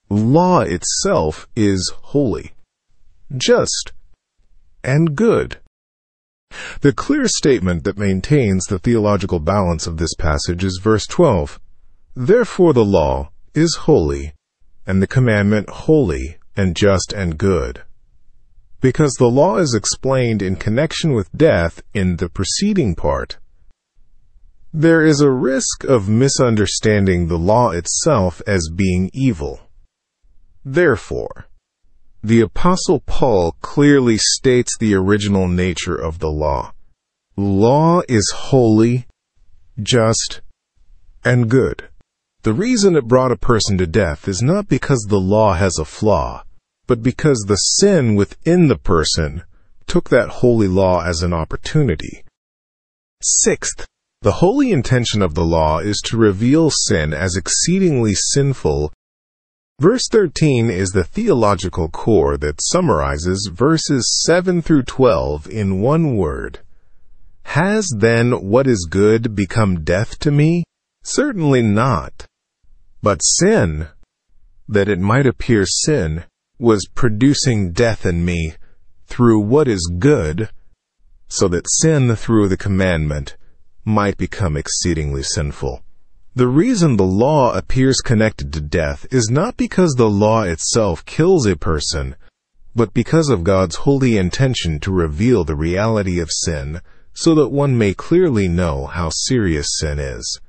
Law itself is holy, just, and good. The clear statement that maintains the theological balance of this passage is verse twelve. Therefore the law is holy, and the commandment holy and just and good. Because the law is explained in connection with death in the preceding part, there is a risk of misunderstanding the law itself as being evil. Therefore, the Apostle Paul clearly states the original nature of the law. Law is holy, just, and good. The reason it brought a person to death is not because the law has a flaw, but because the sin within the person took that holy law as an opportunity. Sixth, the holy intention of the law is to reveal sin as exceedingly sinful. Verse thirteen is the theological core that summarizes verses seven through twelve in one word. Has then what is good become death to me? Certainly not. But sin, that it might appear sin, was producing death in me through what is good, so that sin through the commandment might become exceedingly sinful. The reason the law appears connected to death is not because the law itself kills a person, but because of God's holy intention to reveal the reality of sin so that one may clearly know how serious sin is.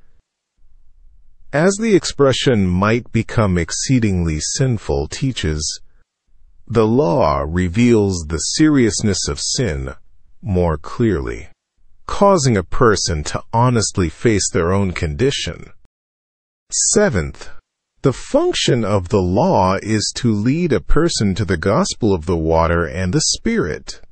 As the expression might become exceedingly sinful teaches, the law reveals the seriousness of sin more clearly, causing a person to honestly face their own condition. Seventh, the function of the law is to lead a person to the gospel of the water and the Spirit.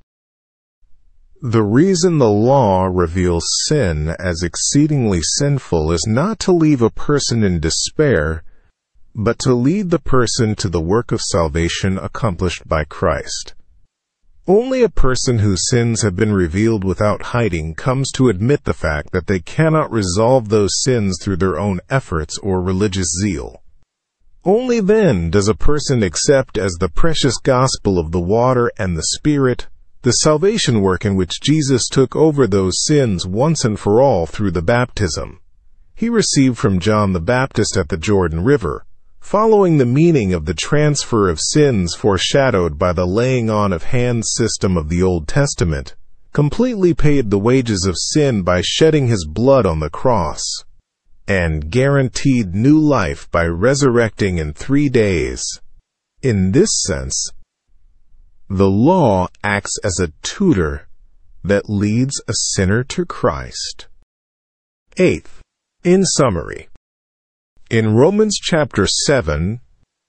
The reason the law reveals sin as exceedingly sinful is not to leave a person in despair, but to lead the person to the work of salvation accomplished by Christ. Only a person whose sins have been revealed without hiding comes to admit the fact that they cannot resolve those sins through their own efforts or religious zeal. Only then does a person accept as the precious gospel of the water and the Spirit the salvation work in which Jesus took over those sins once and for all through the baptism he received from John the Baptist at the Jordan River, following the meaning of the transfer of sins foreshadowed by the laying on of hands system of the Old Testament, completely paid the wages of sin by shedding his blood on the cross, and guaranteed new life by resurrecting in three days. In this sense, the law acts as a tutor that leads a sinner to Christ. Eighth, in summary, in Romans chapter seven,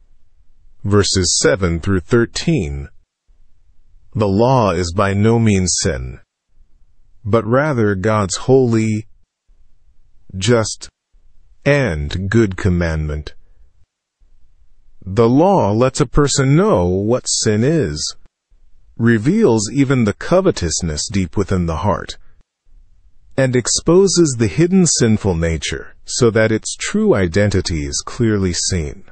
verses seven through thirteen, the law is by no means sin, but rather God's holy, just, and good commandment. The law lets a person know what sin is, reveals even the covetousness deep within the heart, and exposes the hidden sinful nature so that its true identity is clearly seen.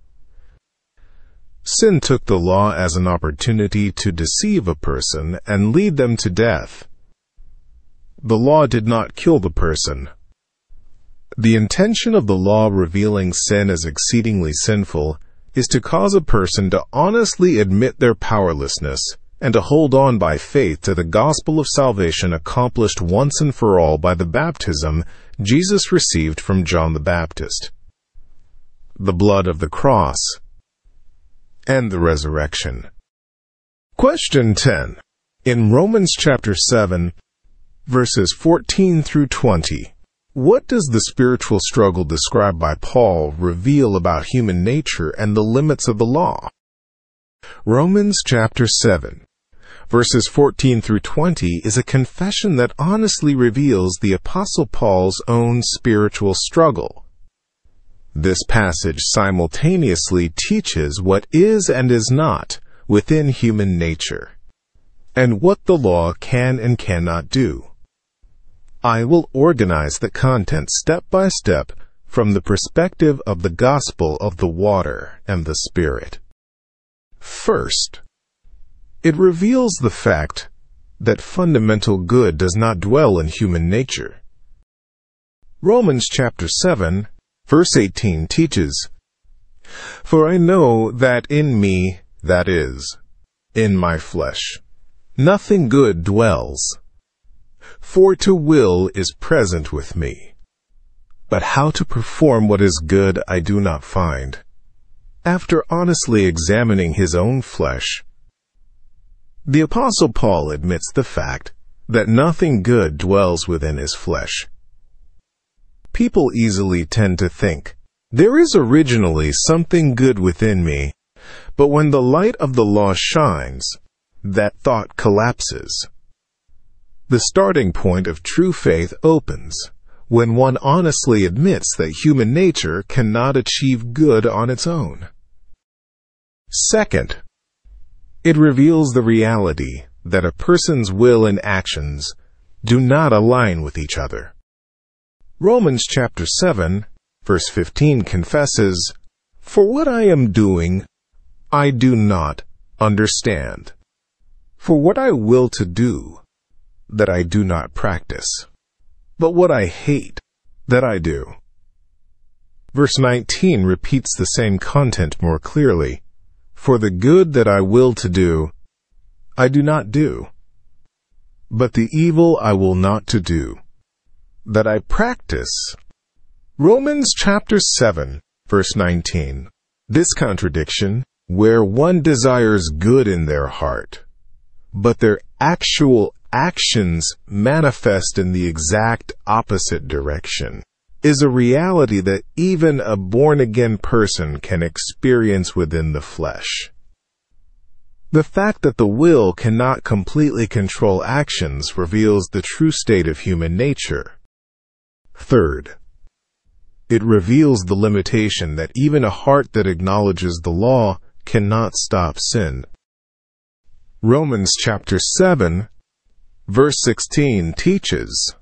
Sin took the law as an opportunity to deceive a person and lead them to death. The law did not kill the person. The intention of the law revealing sin as exceedingly sinful is to cause a person to honestly admit their powerlessness and to hold on by faith to the gospel of salvation accomplished once and for all by the baptism Jesus received from John the Baptist, the blood of the cross, and the resurrection. Question ten. In Romans chapter seven, verses fourteen through twenty, what does the spiritual struggle described by Paul reveal about human nature and the limits of the law? Romans chapter seven, verses fourteen through twenty is a confession that honestly reveals the Apostle Paul's own spiritual struggle. This passage simultaneously teaches what is and is not within human nature, and what the law can and cannot do. I will organize the content step by step from the perspective of the gospel of the water and the Spirit. First, it reveals the fact that fundamental good does not dwell in human nature. Romans chapter seven, verse eighteen teaches, "For I know that in me, that is, in my flesh, nothing good dwells. For to will is present with me, but how to perform what is good I do not find." After honestly examining his own flesh, the Apostle Paul admits the fact that nothing good dwells within his flesh. People easily tend to think, there is originally something good within me, but when the light of the law shines, that thought collapses. The starting point of true faith opens when one honestly admits that human nature cannot achieve good on its own. Second, it reveals the reality that a person's will and actions do not align with each other. Romans chapter seven, verse fifteen confesses, "For what I am doing, I do not understand. For what I will to do, that I do not practice. But what I hate, that I do." Verse nineteen repeats the same content more clearly. "For the good that I will to do, I do not do. But the evil I will not to do, that I practice." Romans chapter seven, verse nineteen. This contradiction, where one desires good in their heart, but their actual actions manifest in the exact opposite direction, is a reality that even a born-again person can experience within the flesh. The fact that the will cannot completely control actions reveals the true state of human nature. Third, it reveals the limitation that even a heart that acknowledges the law cannot stop sin. Romans chapter seven, verse sixteen teaches,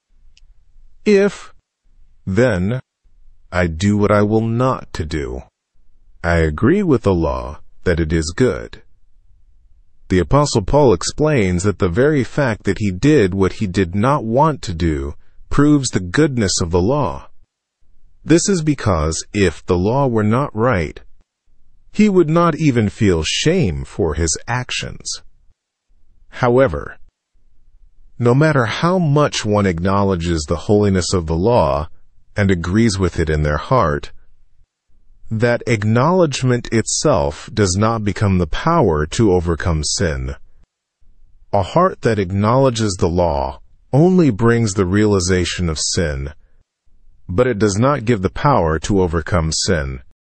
"If then I do what I will not to do, I agree with the law that it is good." The Apostle Paul explains that the very fact that he did what he did not want to do proves the goodness of the law. This is because if the law were not right, he would not even feel shame for his actions. However, no matter how much one acknowledges the holiness of the law and agrees with it in their heart, that acknowledgement itself does not become the power to overcome sin. A heart that acknowledges the law only brings the realization of sin, but it does not give the power to overcome sin.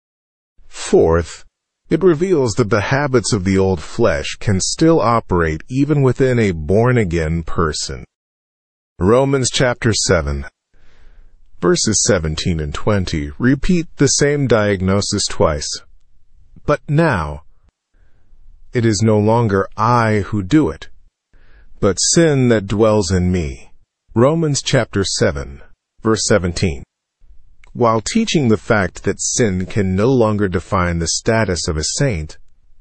Fourth, it reveals that the habits of the old flesh can still operate even within a born-again person. Romans chapter seven, verses seventeen and twenty repeat the same diagnosis twice. "But now, it is no longer I who do it, but sin that dwells in me." Romans chapter seven, verse seventeen. While teaching the fact that sin can no longer define the status of a saint,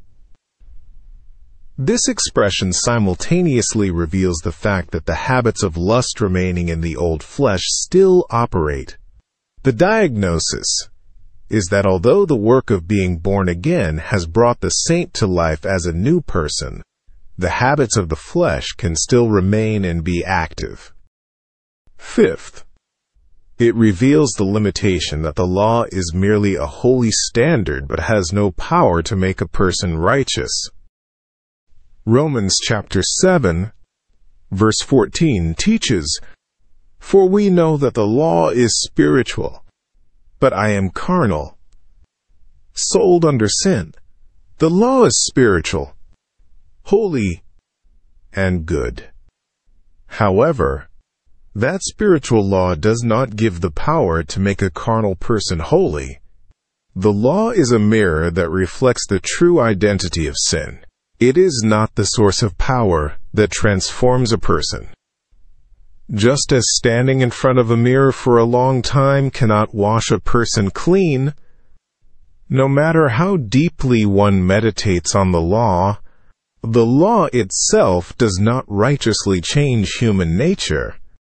this expression simultaneously reveals the fact that the habits of lust remaining in the old flesh still operate. The diagnosis is that although the work of being born again has brought the saint to life as a new person, the habits of the flesh can still remain and be active. Fifth, it reveals the limitation that the law is merely a holy standard but has no power to make a person righteous. Romans chapter seven, verse fourteen teaches, "For we know that the law is spiritual, but I am carnal, sold under sin. The law is spiritual, holy, and good. However, that spiritual law does not give the power to make a carnal person holy. The law is a mirror that reflects the true identity of sin. It is not the source of power that transforms a person. Just as standing in front of a mirror for a long time cannot wash a person clean, no matter how deeply one meditates on the law, the law itself does not righteously change human nature.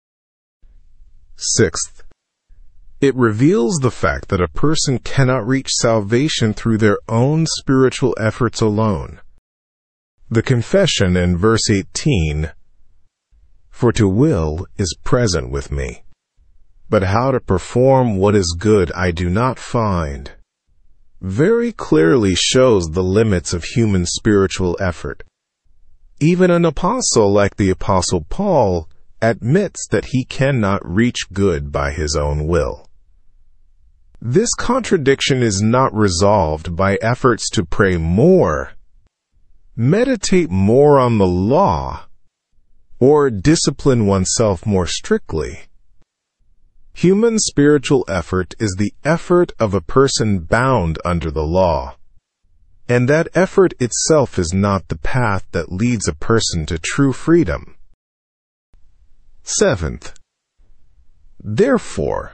Sixth, it reveals the fact that a person cannot reach salvation through their own spiritual efforts alone. The confession in verse eighteen, "For to will is present with me, but how to perform what is good I do not find," very clearly shows the limits of human spiritual effort. Even an apostle like the Apostle Paul admits that he cannot reach good by his own will. This contradiction is not resolved by efforts to pray more, meditate more on the law, or discipline oneself more strictly. Human spiritual effort is the effort of a person bound under the law, and that effort itself is not the path that leads a person to true freedom. Seventh, therefore,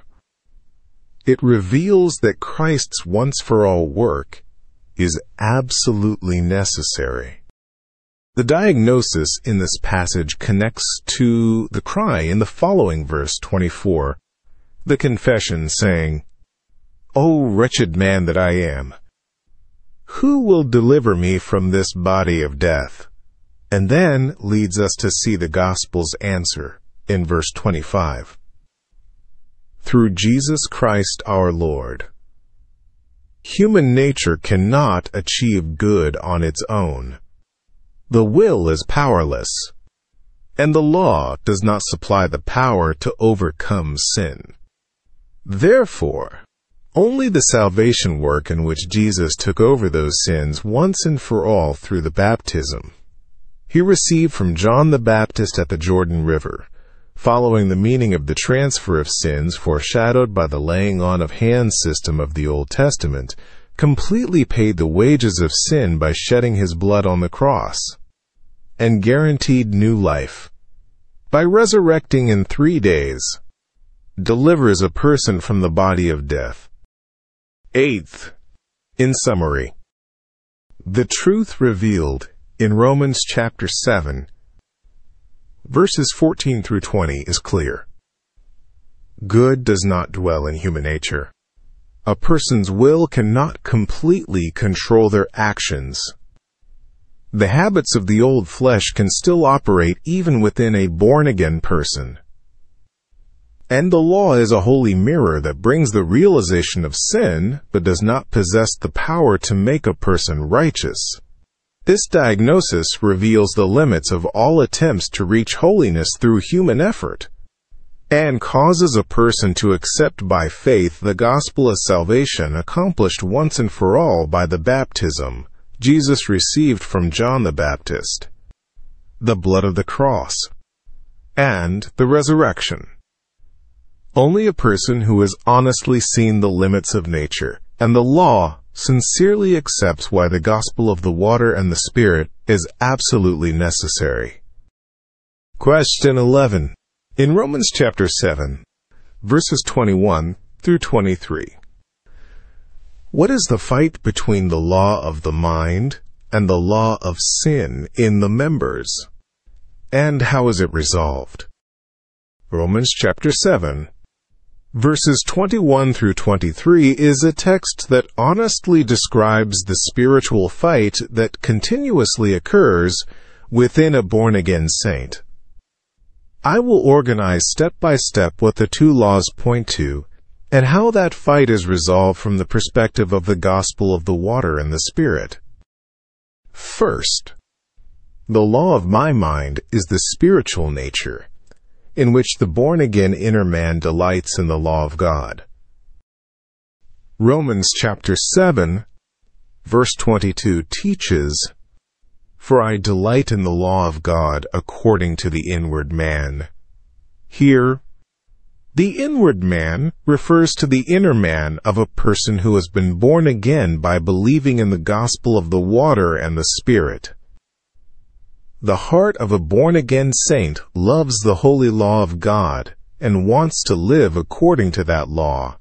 it reveals that Christ's once-for-all work is absolutely necessary. The diagnosis in this passage connects to the cry in the following verse twenty-four, the confession saying, "O wretched man that I am, who will deliver me from this body of death?" And then leads us to see the gospel's answer in verse twenty-five. Through Jesus Christ our Lord. Human nature cannot achieve good on its own. The will is powerless, and the law does not supply the power to overcome sin. Therefore, only the salvation work in which Jesus took over those sins once and for all through the baptism he received from John the Baptist at the Jordan River, following the meaning of the transfer of sins foreshadowed by the laying on of hands system of the Old Testament, completely paid the wages of sin by shedding his blood on the cross, and guaranteed new life. By resurrecting in three days, delivers a person from the body of death. Eighth, in summary, the truth revealed in Romans chapter seven, verses fourteen through twenty is clear. Good does not dwell in human nature. A person's will cannot completely control their actions. The habits of the old flesh can still operate even within a born-again person. And the law is a holy mirror that brings the realization of sin, but does not possess the power to make a person righteous. This diagnosis reveals the limits of all attempts to reach holiness through human effort, and causes a person to accept by faith the gospel of salvation accomplished once and for all by the baptism Jesus received from John the Baptist, the blood of the cross, and the resurrection. Only a person who has honestly seen the limits of nature and the law sincerely accepts why the gospel of the water and the Spirit is absolutely necessary. Question eleven. In Romans chapter seven, verses twenty-one through twenty-three, what is the fight between the law of the mind and the law of sin in the members? And how is it resolved? Romans chapter seven, verses twenty-one through twenty-three is a text that honestly describes the spiritual fight that continuously occurs within a born-again saint. I will organize step by step what the two laws point to and how that fight is resolved from the perspective of the gospel of the water and the Spirit. First, the law of my mind is the spiritual nature, in which the born-again inner man delights in the law of God. Romans chapter seven, verse twenty-two teaches, "For I delight in the law of God according to the inward man." Here, the inward man refers to the inner man of a person who has been born again by believing in the gospel of the water and the Spirit. The heart of a born-again saint loves the holy law of God and wants to live according to that law.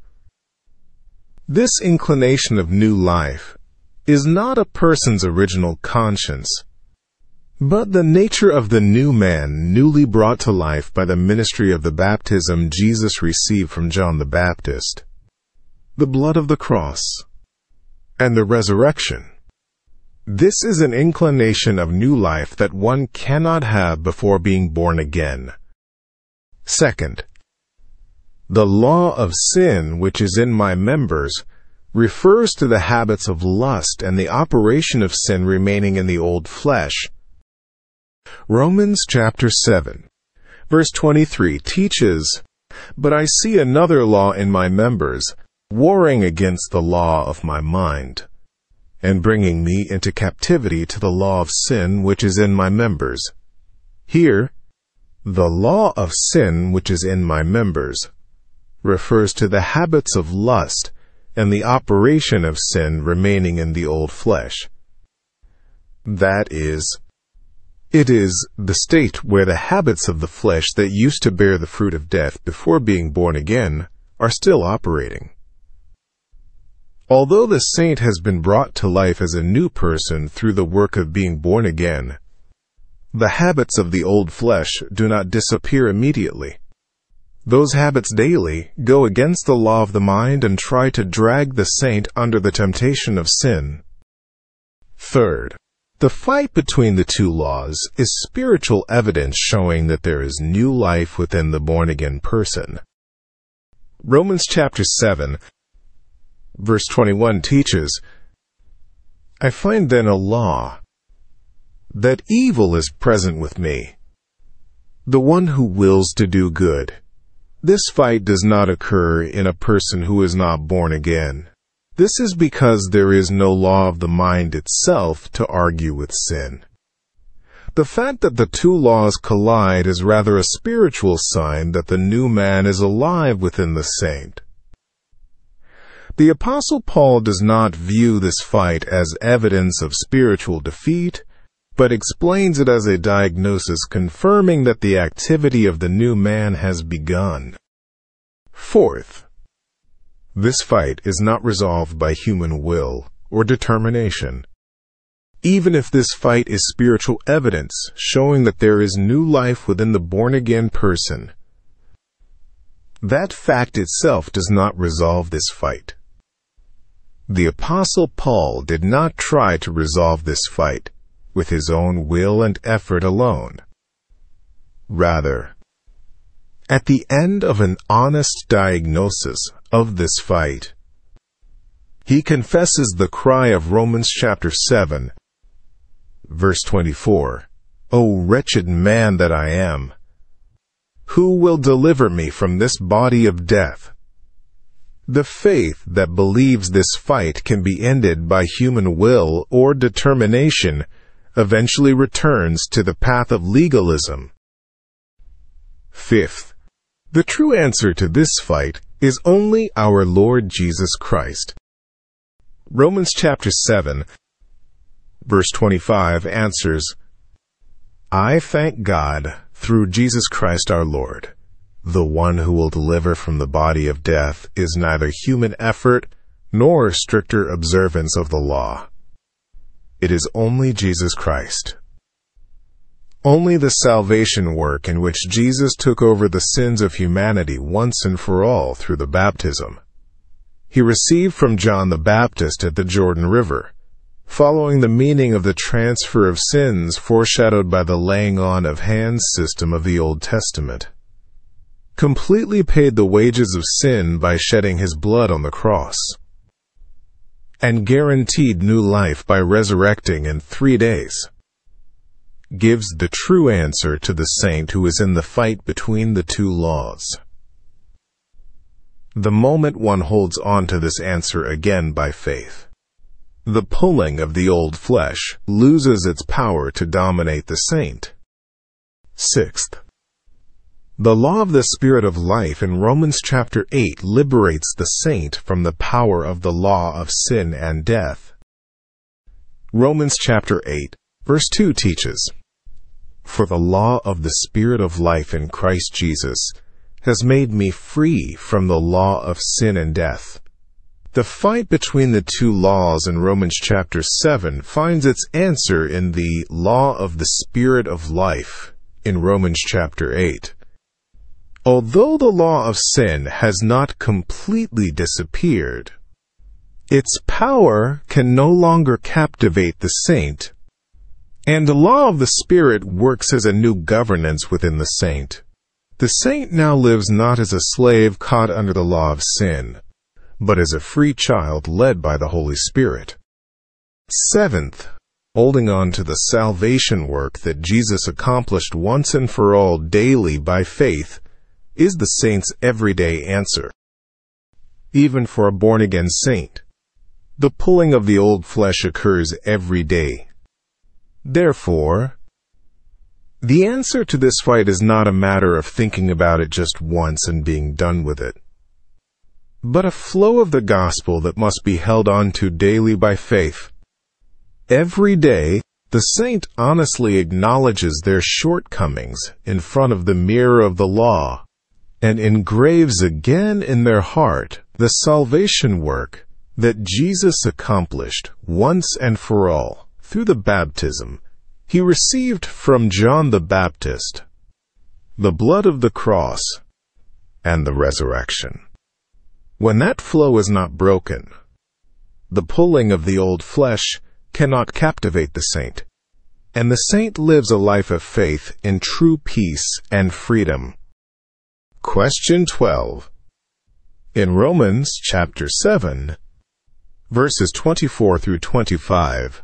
This inclination of new life is not a person's original conscience, but the nature of the new man newly brought to life by the ministry of the baptism Jesus received from John the Baptist, the blood of the cross, and the resurrection. This is an inclination of new life that one cannot have before being born again. Second, the law of sin which is in my members refers to the habits of lust and the operation of sin remaining in the old flesh. Romans chapter seven, verse twenty-three teaches, "But I see another law in my members, warring against the law of my mind, and bringing me into captivity to the law of sin which is in my members." Here, the law of sin which is in my members refers to the habits of lust and the operation of sin remaining in the old flesh. That is, it is the state where the habits of the flesh that used to bear the fruit of death before being born again are still operating. Although the saint has been brought to life as a new person through the work of being born again, the habits of the old flesh do not disappear immediately. Those habits daily go against the law of the mind and try to drag the saint under the temptation of sin. Third, the fight between the two laws is spiritual evidence showing that there is new life within the born-again person. Romans chapter seven, verse twenty-one teaches, "I find then a law, that evil is present with me, the one who wills to do good. This fight does not occur in a person who is not born again. This is because there is no law of the mind itself to argue with sin." The fact that the two laws collide is rather a spiritual sign that the new man is alive within the saint. The Apostle Paul does not view this fight as evidence of spiritual defeat, but explains it as a diagnosis confirming that the activity of the new man has begun. Fourth, this fight is not resolved by human will or determination. Even if this fight is spiritual evidence showing that there is new life within the born-again person, that fact itself does not resolve this fight. The Apostle Paul did not try to resolve this fight with his own will and effort alone. Rather, at the end of an honest diagnosis of this fight, he confesses the cry of Romans chapter seven, verse twenty-four, "O wretched man that I am, who will deliver me from this body of death?" The faith that believes this fight can be ended by human will or determination eventually returns to the path of legalism. Fifth, the true answer to this fight is only our Lord Jesus Christ. Romans chapter seven, verse twenty-five answers, "I thank God through Jesus Christ our Lord. The one who will deliver from the body of death is neither human effort nor stricter observance of the law. It is only Jesus Christ." Only the salvation work in which Jesus took over the sins of humanity once and for all through the baptism he received from John the Baptist at the Jordan River, following the meaning of the transfer of sins foreshadowed by the laying on of hands system of the Old Testament, completely paid the wages of sin by shedding his blood on the cross, and guaranteed new life by resurrecting in three days, gives the true answer to the saint who is in the fight between the two laws. The moment one holds on to this answer again by faith, the pulling of the old flesh loses its power to dominate the saint. Sixth, the law of the Spirit of life in Romans chapter eight liberates the saint from the power of the law of sin and death. Romans chapter eight, verse two teaches, For the law of the Spirit of life in Christ Jesus has made me free from the law of sin and death. The fight between the two laws in Romans chapter seven finds its answer in the law of the Spirit of life in Romans chapter eight. Although the law of sin has not completely disappeared, its power can no longer captivate the saint, and the law of the Spirit works as a new governance within the saint. The saint now lives not as a slave caught under the law of sin, but as a free child led by the Holy Spirit. Seventh, holding on to the salvation work that Jesus accomplished once and for all daily by faith is the saint's everyday answer. Even for a born-again saint, the pulling of the old flesh occurs every day. Therefore, the answer to this fight is not a matter of thinking about it just once and being done with it, but a flow of the gospel that must be held on to daily by faith. Every day, the saint honestly acknowledges their shortcomings in front of the mirror of the law and engraves again in their heart the salvation work that Jesus accomplished once and for all through the baptism he received from John the Baptist, the blood of the cross, and the resurrection. When that flow is not broken, the pulling of the old flesh cannot captivate the saint, and the saint lives a life of faith in true peace and freedom. Question twelve. In Romans chapter seven, verses twenty-four through twenty-five,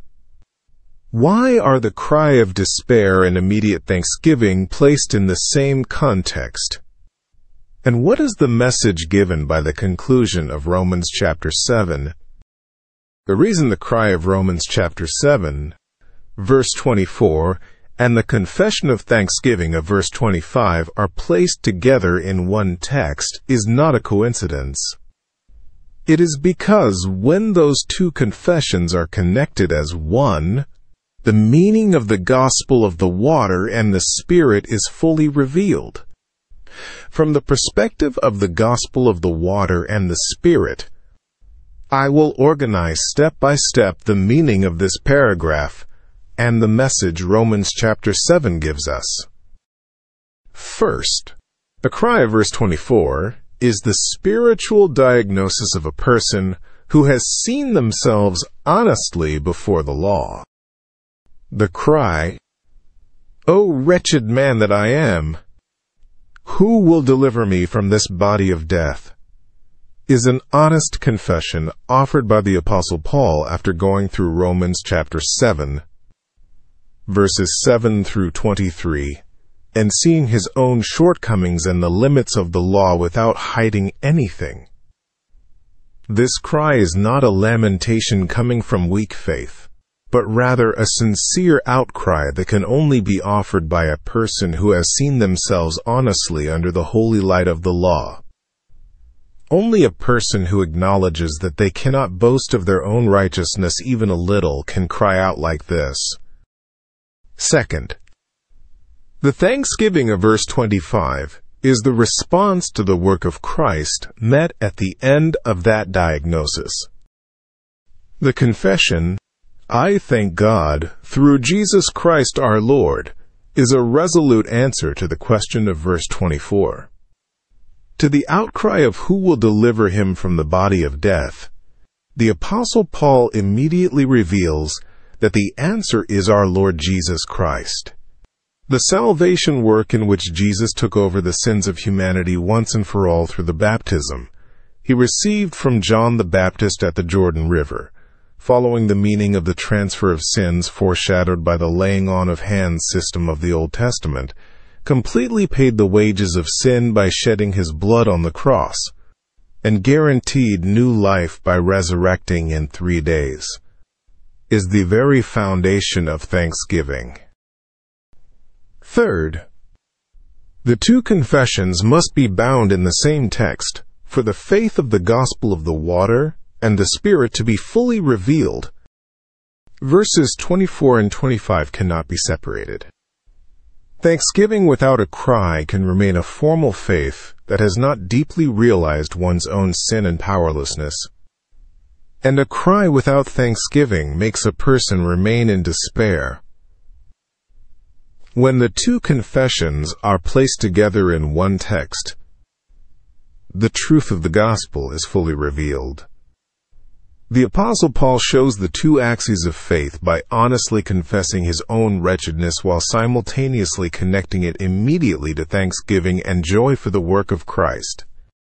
why are the cry of despair and immediate thanksgiving placed in the same context? And what is the message given by the conclusion of Romans chapter seven? The reason the cry of Romans chapter seven, verse twenty-four, and the confession of thanksgiving of verse twenty-five are placed together in one text is not a coincidence. It is because when those two confessions are connected as one, the meaning of the gospel of the water and the Spirit is fully revealed. From the perspective of the gospel of the water and the Spirit, I will organize step by step the meaning of this paragraph and the message Romans chapter seven gives us. First, the cry of verse twenty-four is the spiritual diagnosis of a person who has seen themselves honestly before the law. The cry, "O wretched man that I am, who will deliver me from this body of death?" is an honest confession offered by the Apostle Paul after going through Romans chapter seven, verses seven through twenty-three, and seeing his own shortcomings and the limits of the law without hiding anything. This cry is not a lamentation coming from weak faith, but rather a sincere outcry that can only be offered by a person who has seen themselves honestly under the holy light of the law. Only a person who acknowledges that they cannot boast of their own righteousness even a little can cry out like this. Second, the thanksgiving of verse twenty-five is the response to the work of Christ met at the end of that diagnosis. The confession, "I thank God through Jesus Christ our Lord," is a resolute answer to the question of verse twenty-four. To the outcry of who will deliver him from the body of death, the Apostle Paul immediately reveals that the answer is our Lord Jesus Christ. The salvation work in which Jesus took over the sins of humanity once and for all through the baptism he received from John the Baptist at the Jordan River, following the meaning of the transfer of sins foreshadowed by the laying on of hands system of the Old Testament, completely paid the wages of sin by shedding his blood on the cross, and guaranteed new life by resurrecting in three days, is the very foundation of thanksgiving. Third, the two confessions must be bound in the same text for the faith of the gospel of the water and the Spirit to be fully revealed. Verses twenty-four and twenty-five cannot be separated. Thanksgiving without a cry can remain a formal faith that has not deeply realized one's own sin and powerlessness. And a cry without thanksgiving makes a person remain in despair. When the two confessions are placed together in one text, the truth of the gospel is fully revealed. The Apostle Paul shows the two axes of faith by honestly confessing his own wretchedness while simultaneously connecting it immediately to thanksgiving and joy for the work of Christ.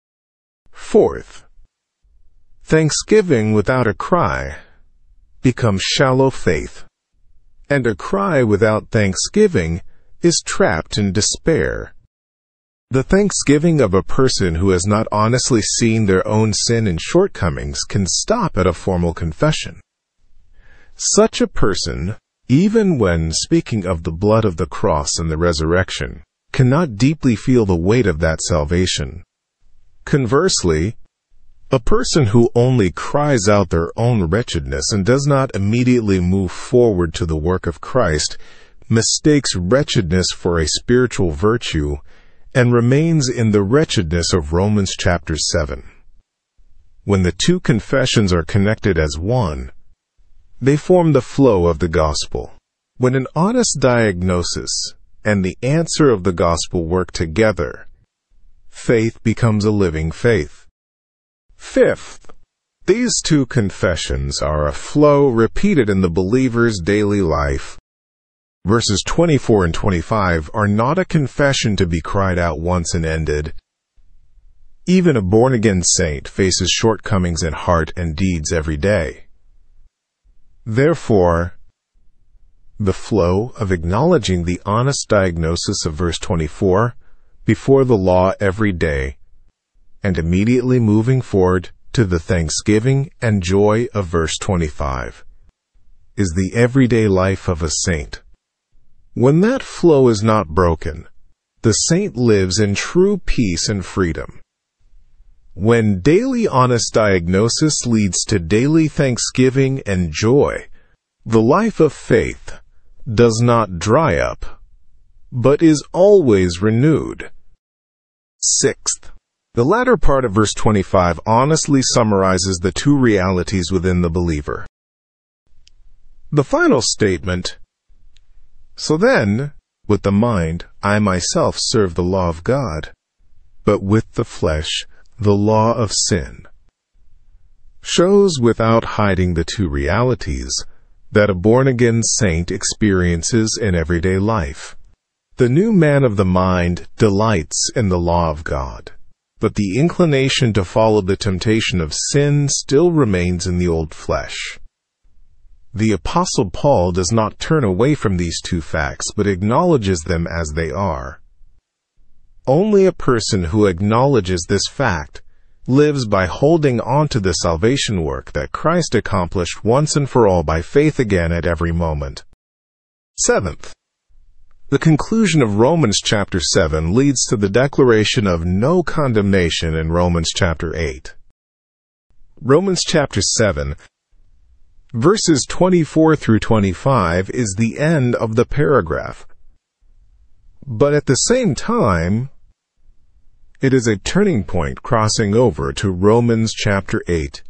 Fourth, thanksgiving without a cry becomes shallow faith, and a cry without thanksgiving is trapped in despair. The thanksgiving of a person who has not honestly seen their own sin and shortcomings can stop at a formal confession. Such a person, even when speaking of the blood of the cross and the resurrection, cannot deeply feel the weight of that salvation. Conversely, a person who only cries out their own wretchedness and does not immediately move forward to the work of Christ mistakes wretchedness for a spiritual virtue and remains in the wretchedness of Romans chapter seven. When the two confessions are connected as one, they form the flow of the gospel. When an honest diagnosis and the answer of the gospel work together, faith becomes a living faith. Fifth, these two confessions are a flow repeated in the believer's daily life. Verses twenty-four and twenty-five are not a confession to be cried out once and ended. Even a born-again saint faces shortcomings in heart and deeds every day. Therefore, the flow of acknowledging the honest diagnosis of verse twenty-four before the law every day, and immediately moving forward to the thanksgiving and joy of verse twenty-five, is the everyday life of a saint. When that flow is not broken, the saint lives in true peace and freedom. When daily honest diagnosis leads to daily thanksgiving and joy, the life of faith does not dry up, but is always renewed. Sixth, the latter part of verse twenty-five honestly summarizes the two realities within the believer. The final statement, "So then, with the mind, I myself serve the law of God, but with the flesh, the law of sin," shows without hiding the two realities that a born-again saint experiences in everyday life. The new man of the mind delights in the law of God, but the inclination to follow the temptation of sin still remains in the old flesh. The Apostle Paul does not turn away from these two facts, but acknowledges them as they are. Only a person who acknowledges this fact lives by holding on to the salvation work that Christ accomplished once and for all by faith again at every moment. Seventh, the conclusion of Romans chapter seven leads to the declaration of no condemnation in Romans chapter eight. Romans chapter seven verses twenty-four through twenty-five is the end of the paragraph. But at the same time, it is a turning point crossing over to Romans chapter eight.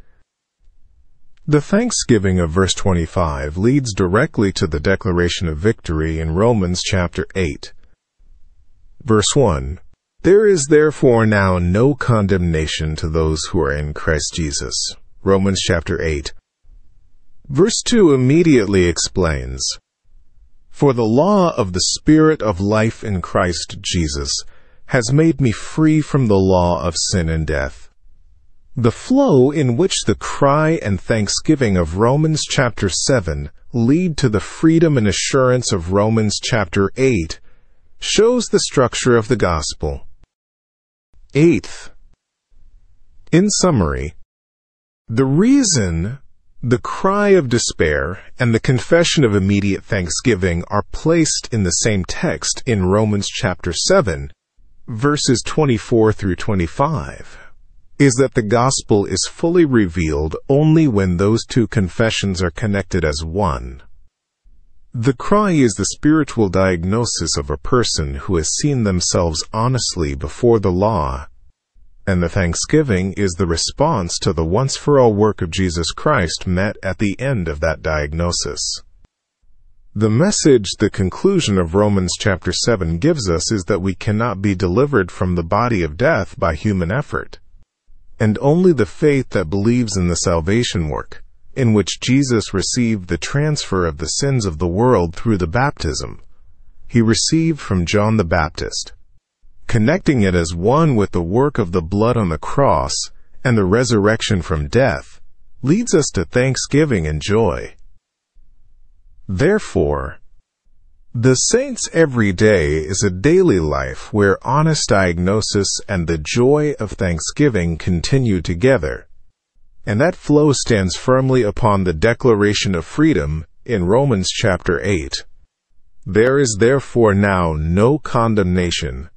The thanksgiving of verse twenty-five leads directly to the declaration of victory in Romans chapter eight. Verse one, "There is therefore now no condemnation to those who are in Christ Jesus." Romans chapter eight. Verse two immediately explains, "For the law of the Spirit of life in Christ Jesus has made me free from the law of sin and death." The flow in which the cry and thanksgiving of Romans chapter seven lead to the freedom and assurance of Romans chapter eight shows the structure of the gospel. Eighth, in summary, the reason the cry of despair and the confession of immediate thanksgiving are placed in the same text in Romans chapter seven, verses twenty-four through twenty-five, is that the gospel is fully revealed only when those two confessions are connected as one. The cry is the spiritual diagnosis of a person who has seen themselves honestly before the law, and the thanksgiving is the response to the once-for-all work of Jesus Christ met at the end of that diagnosis. The message the conclusion of Romans chapter seven gives us is that we cannot be delivered from the body of death by human effort, and only the faith that believes in the salvation work, in which Jesus received the transfer of the sins of the world through the baptism he received from John the Baptist, connecting it as one with the work of the blood on the cross and the resurrection from death, leads us to thanksgiving and joy. Therefore, the saints' every day is a daily life where honest diagnosis and the joy of thanksgiving continue together, and that flow stands firmly upon the declaration of freedom in Romans chapter eight. There is therefore now no condemnation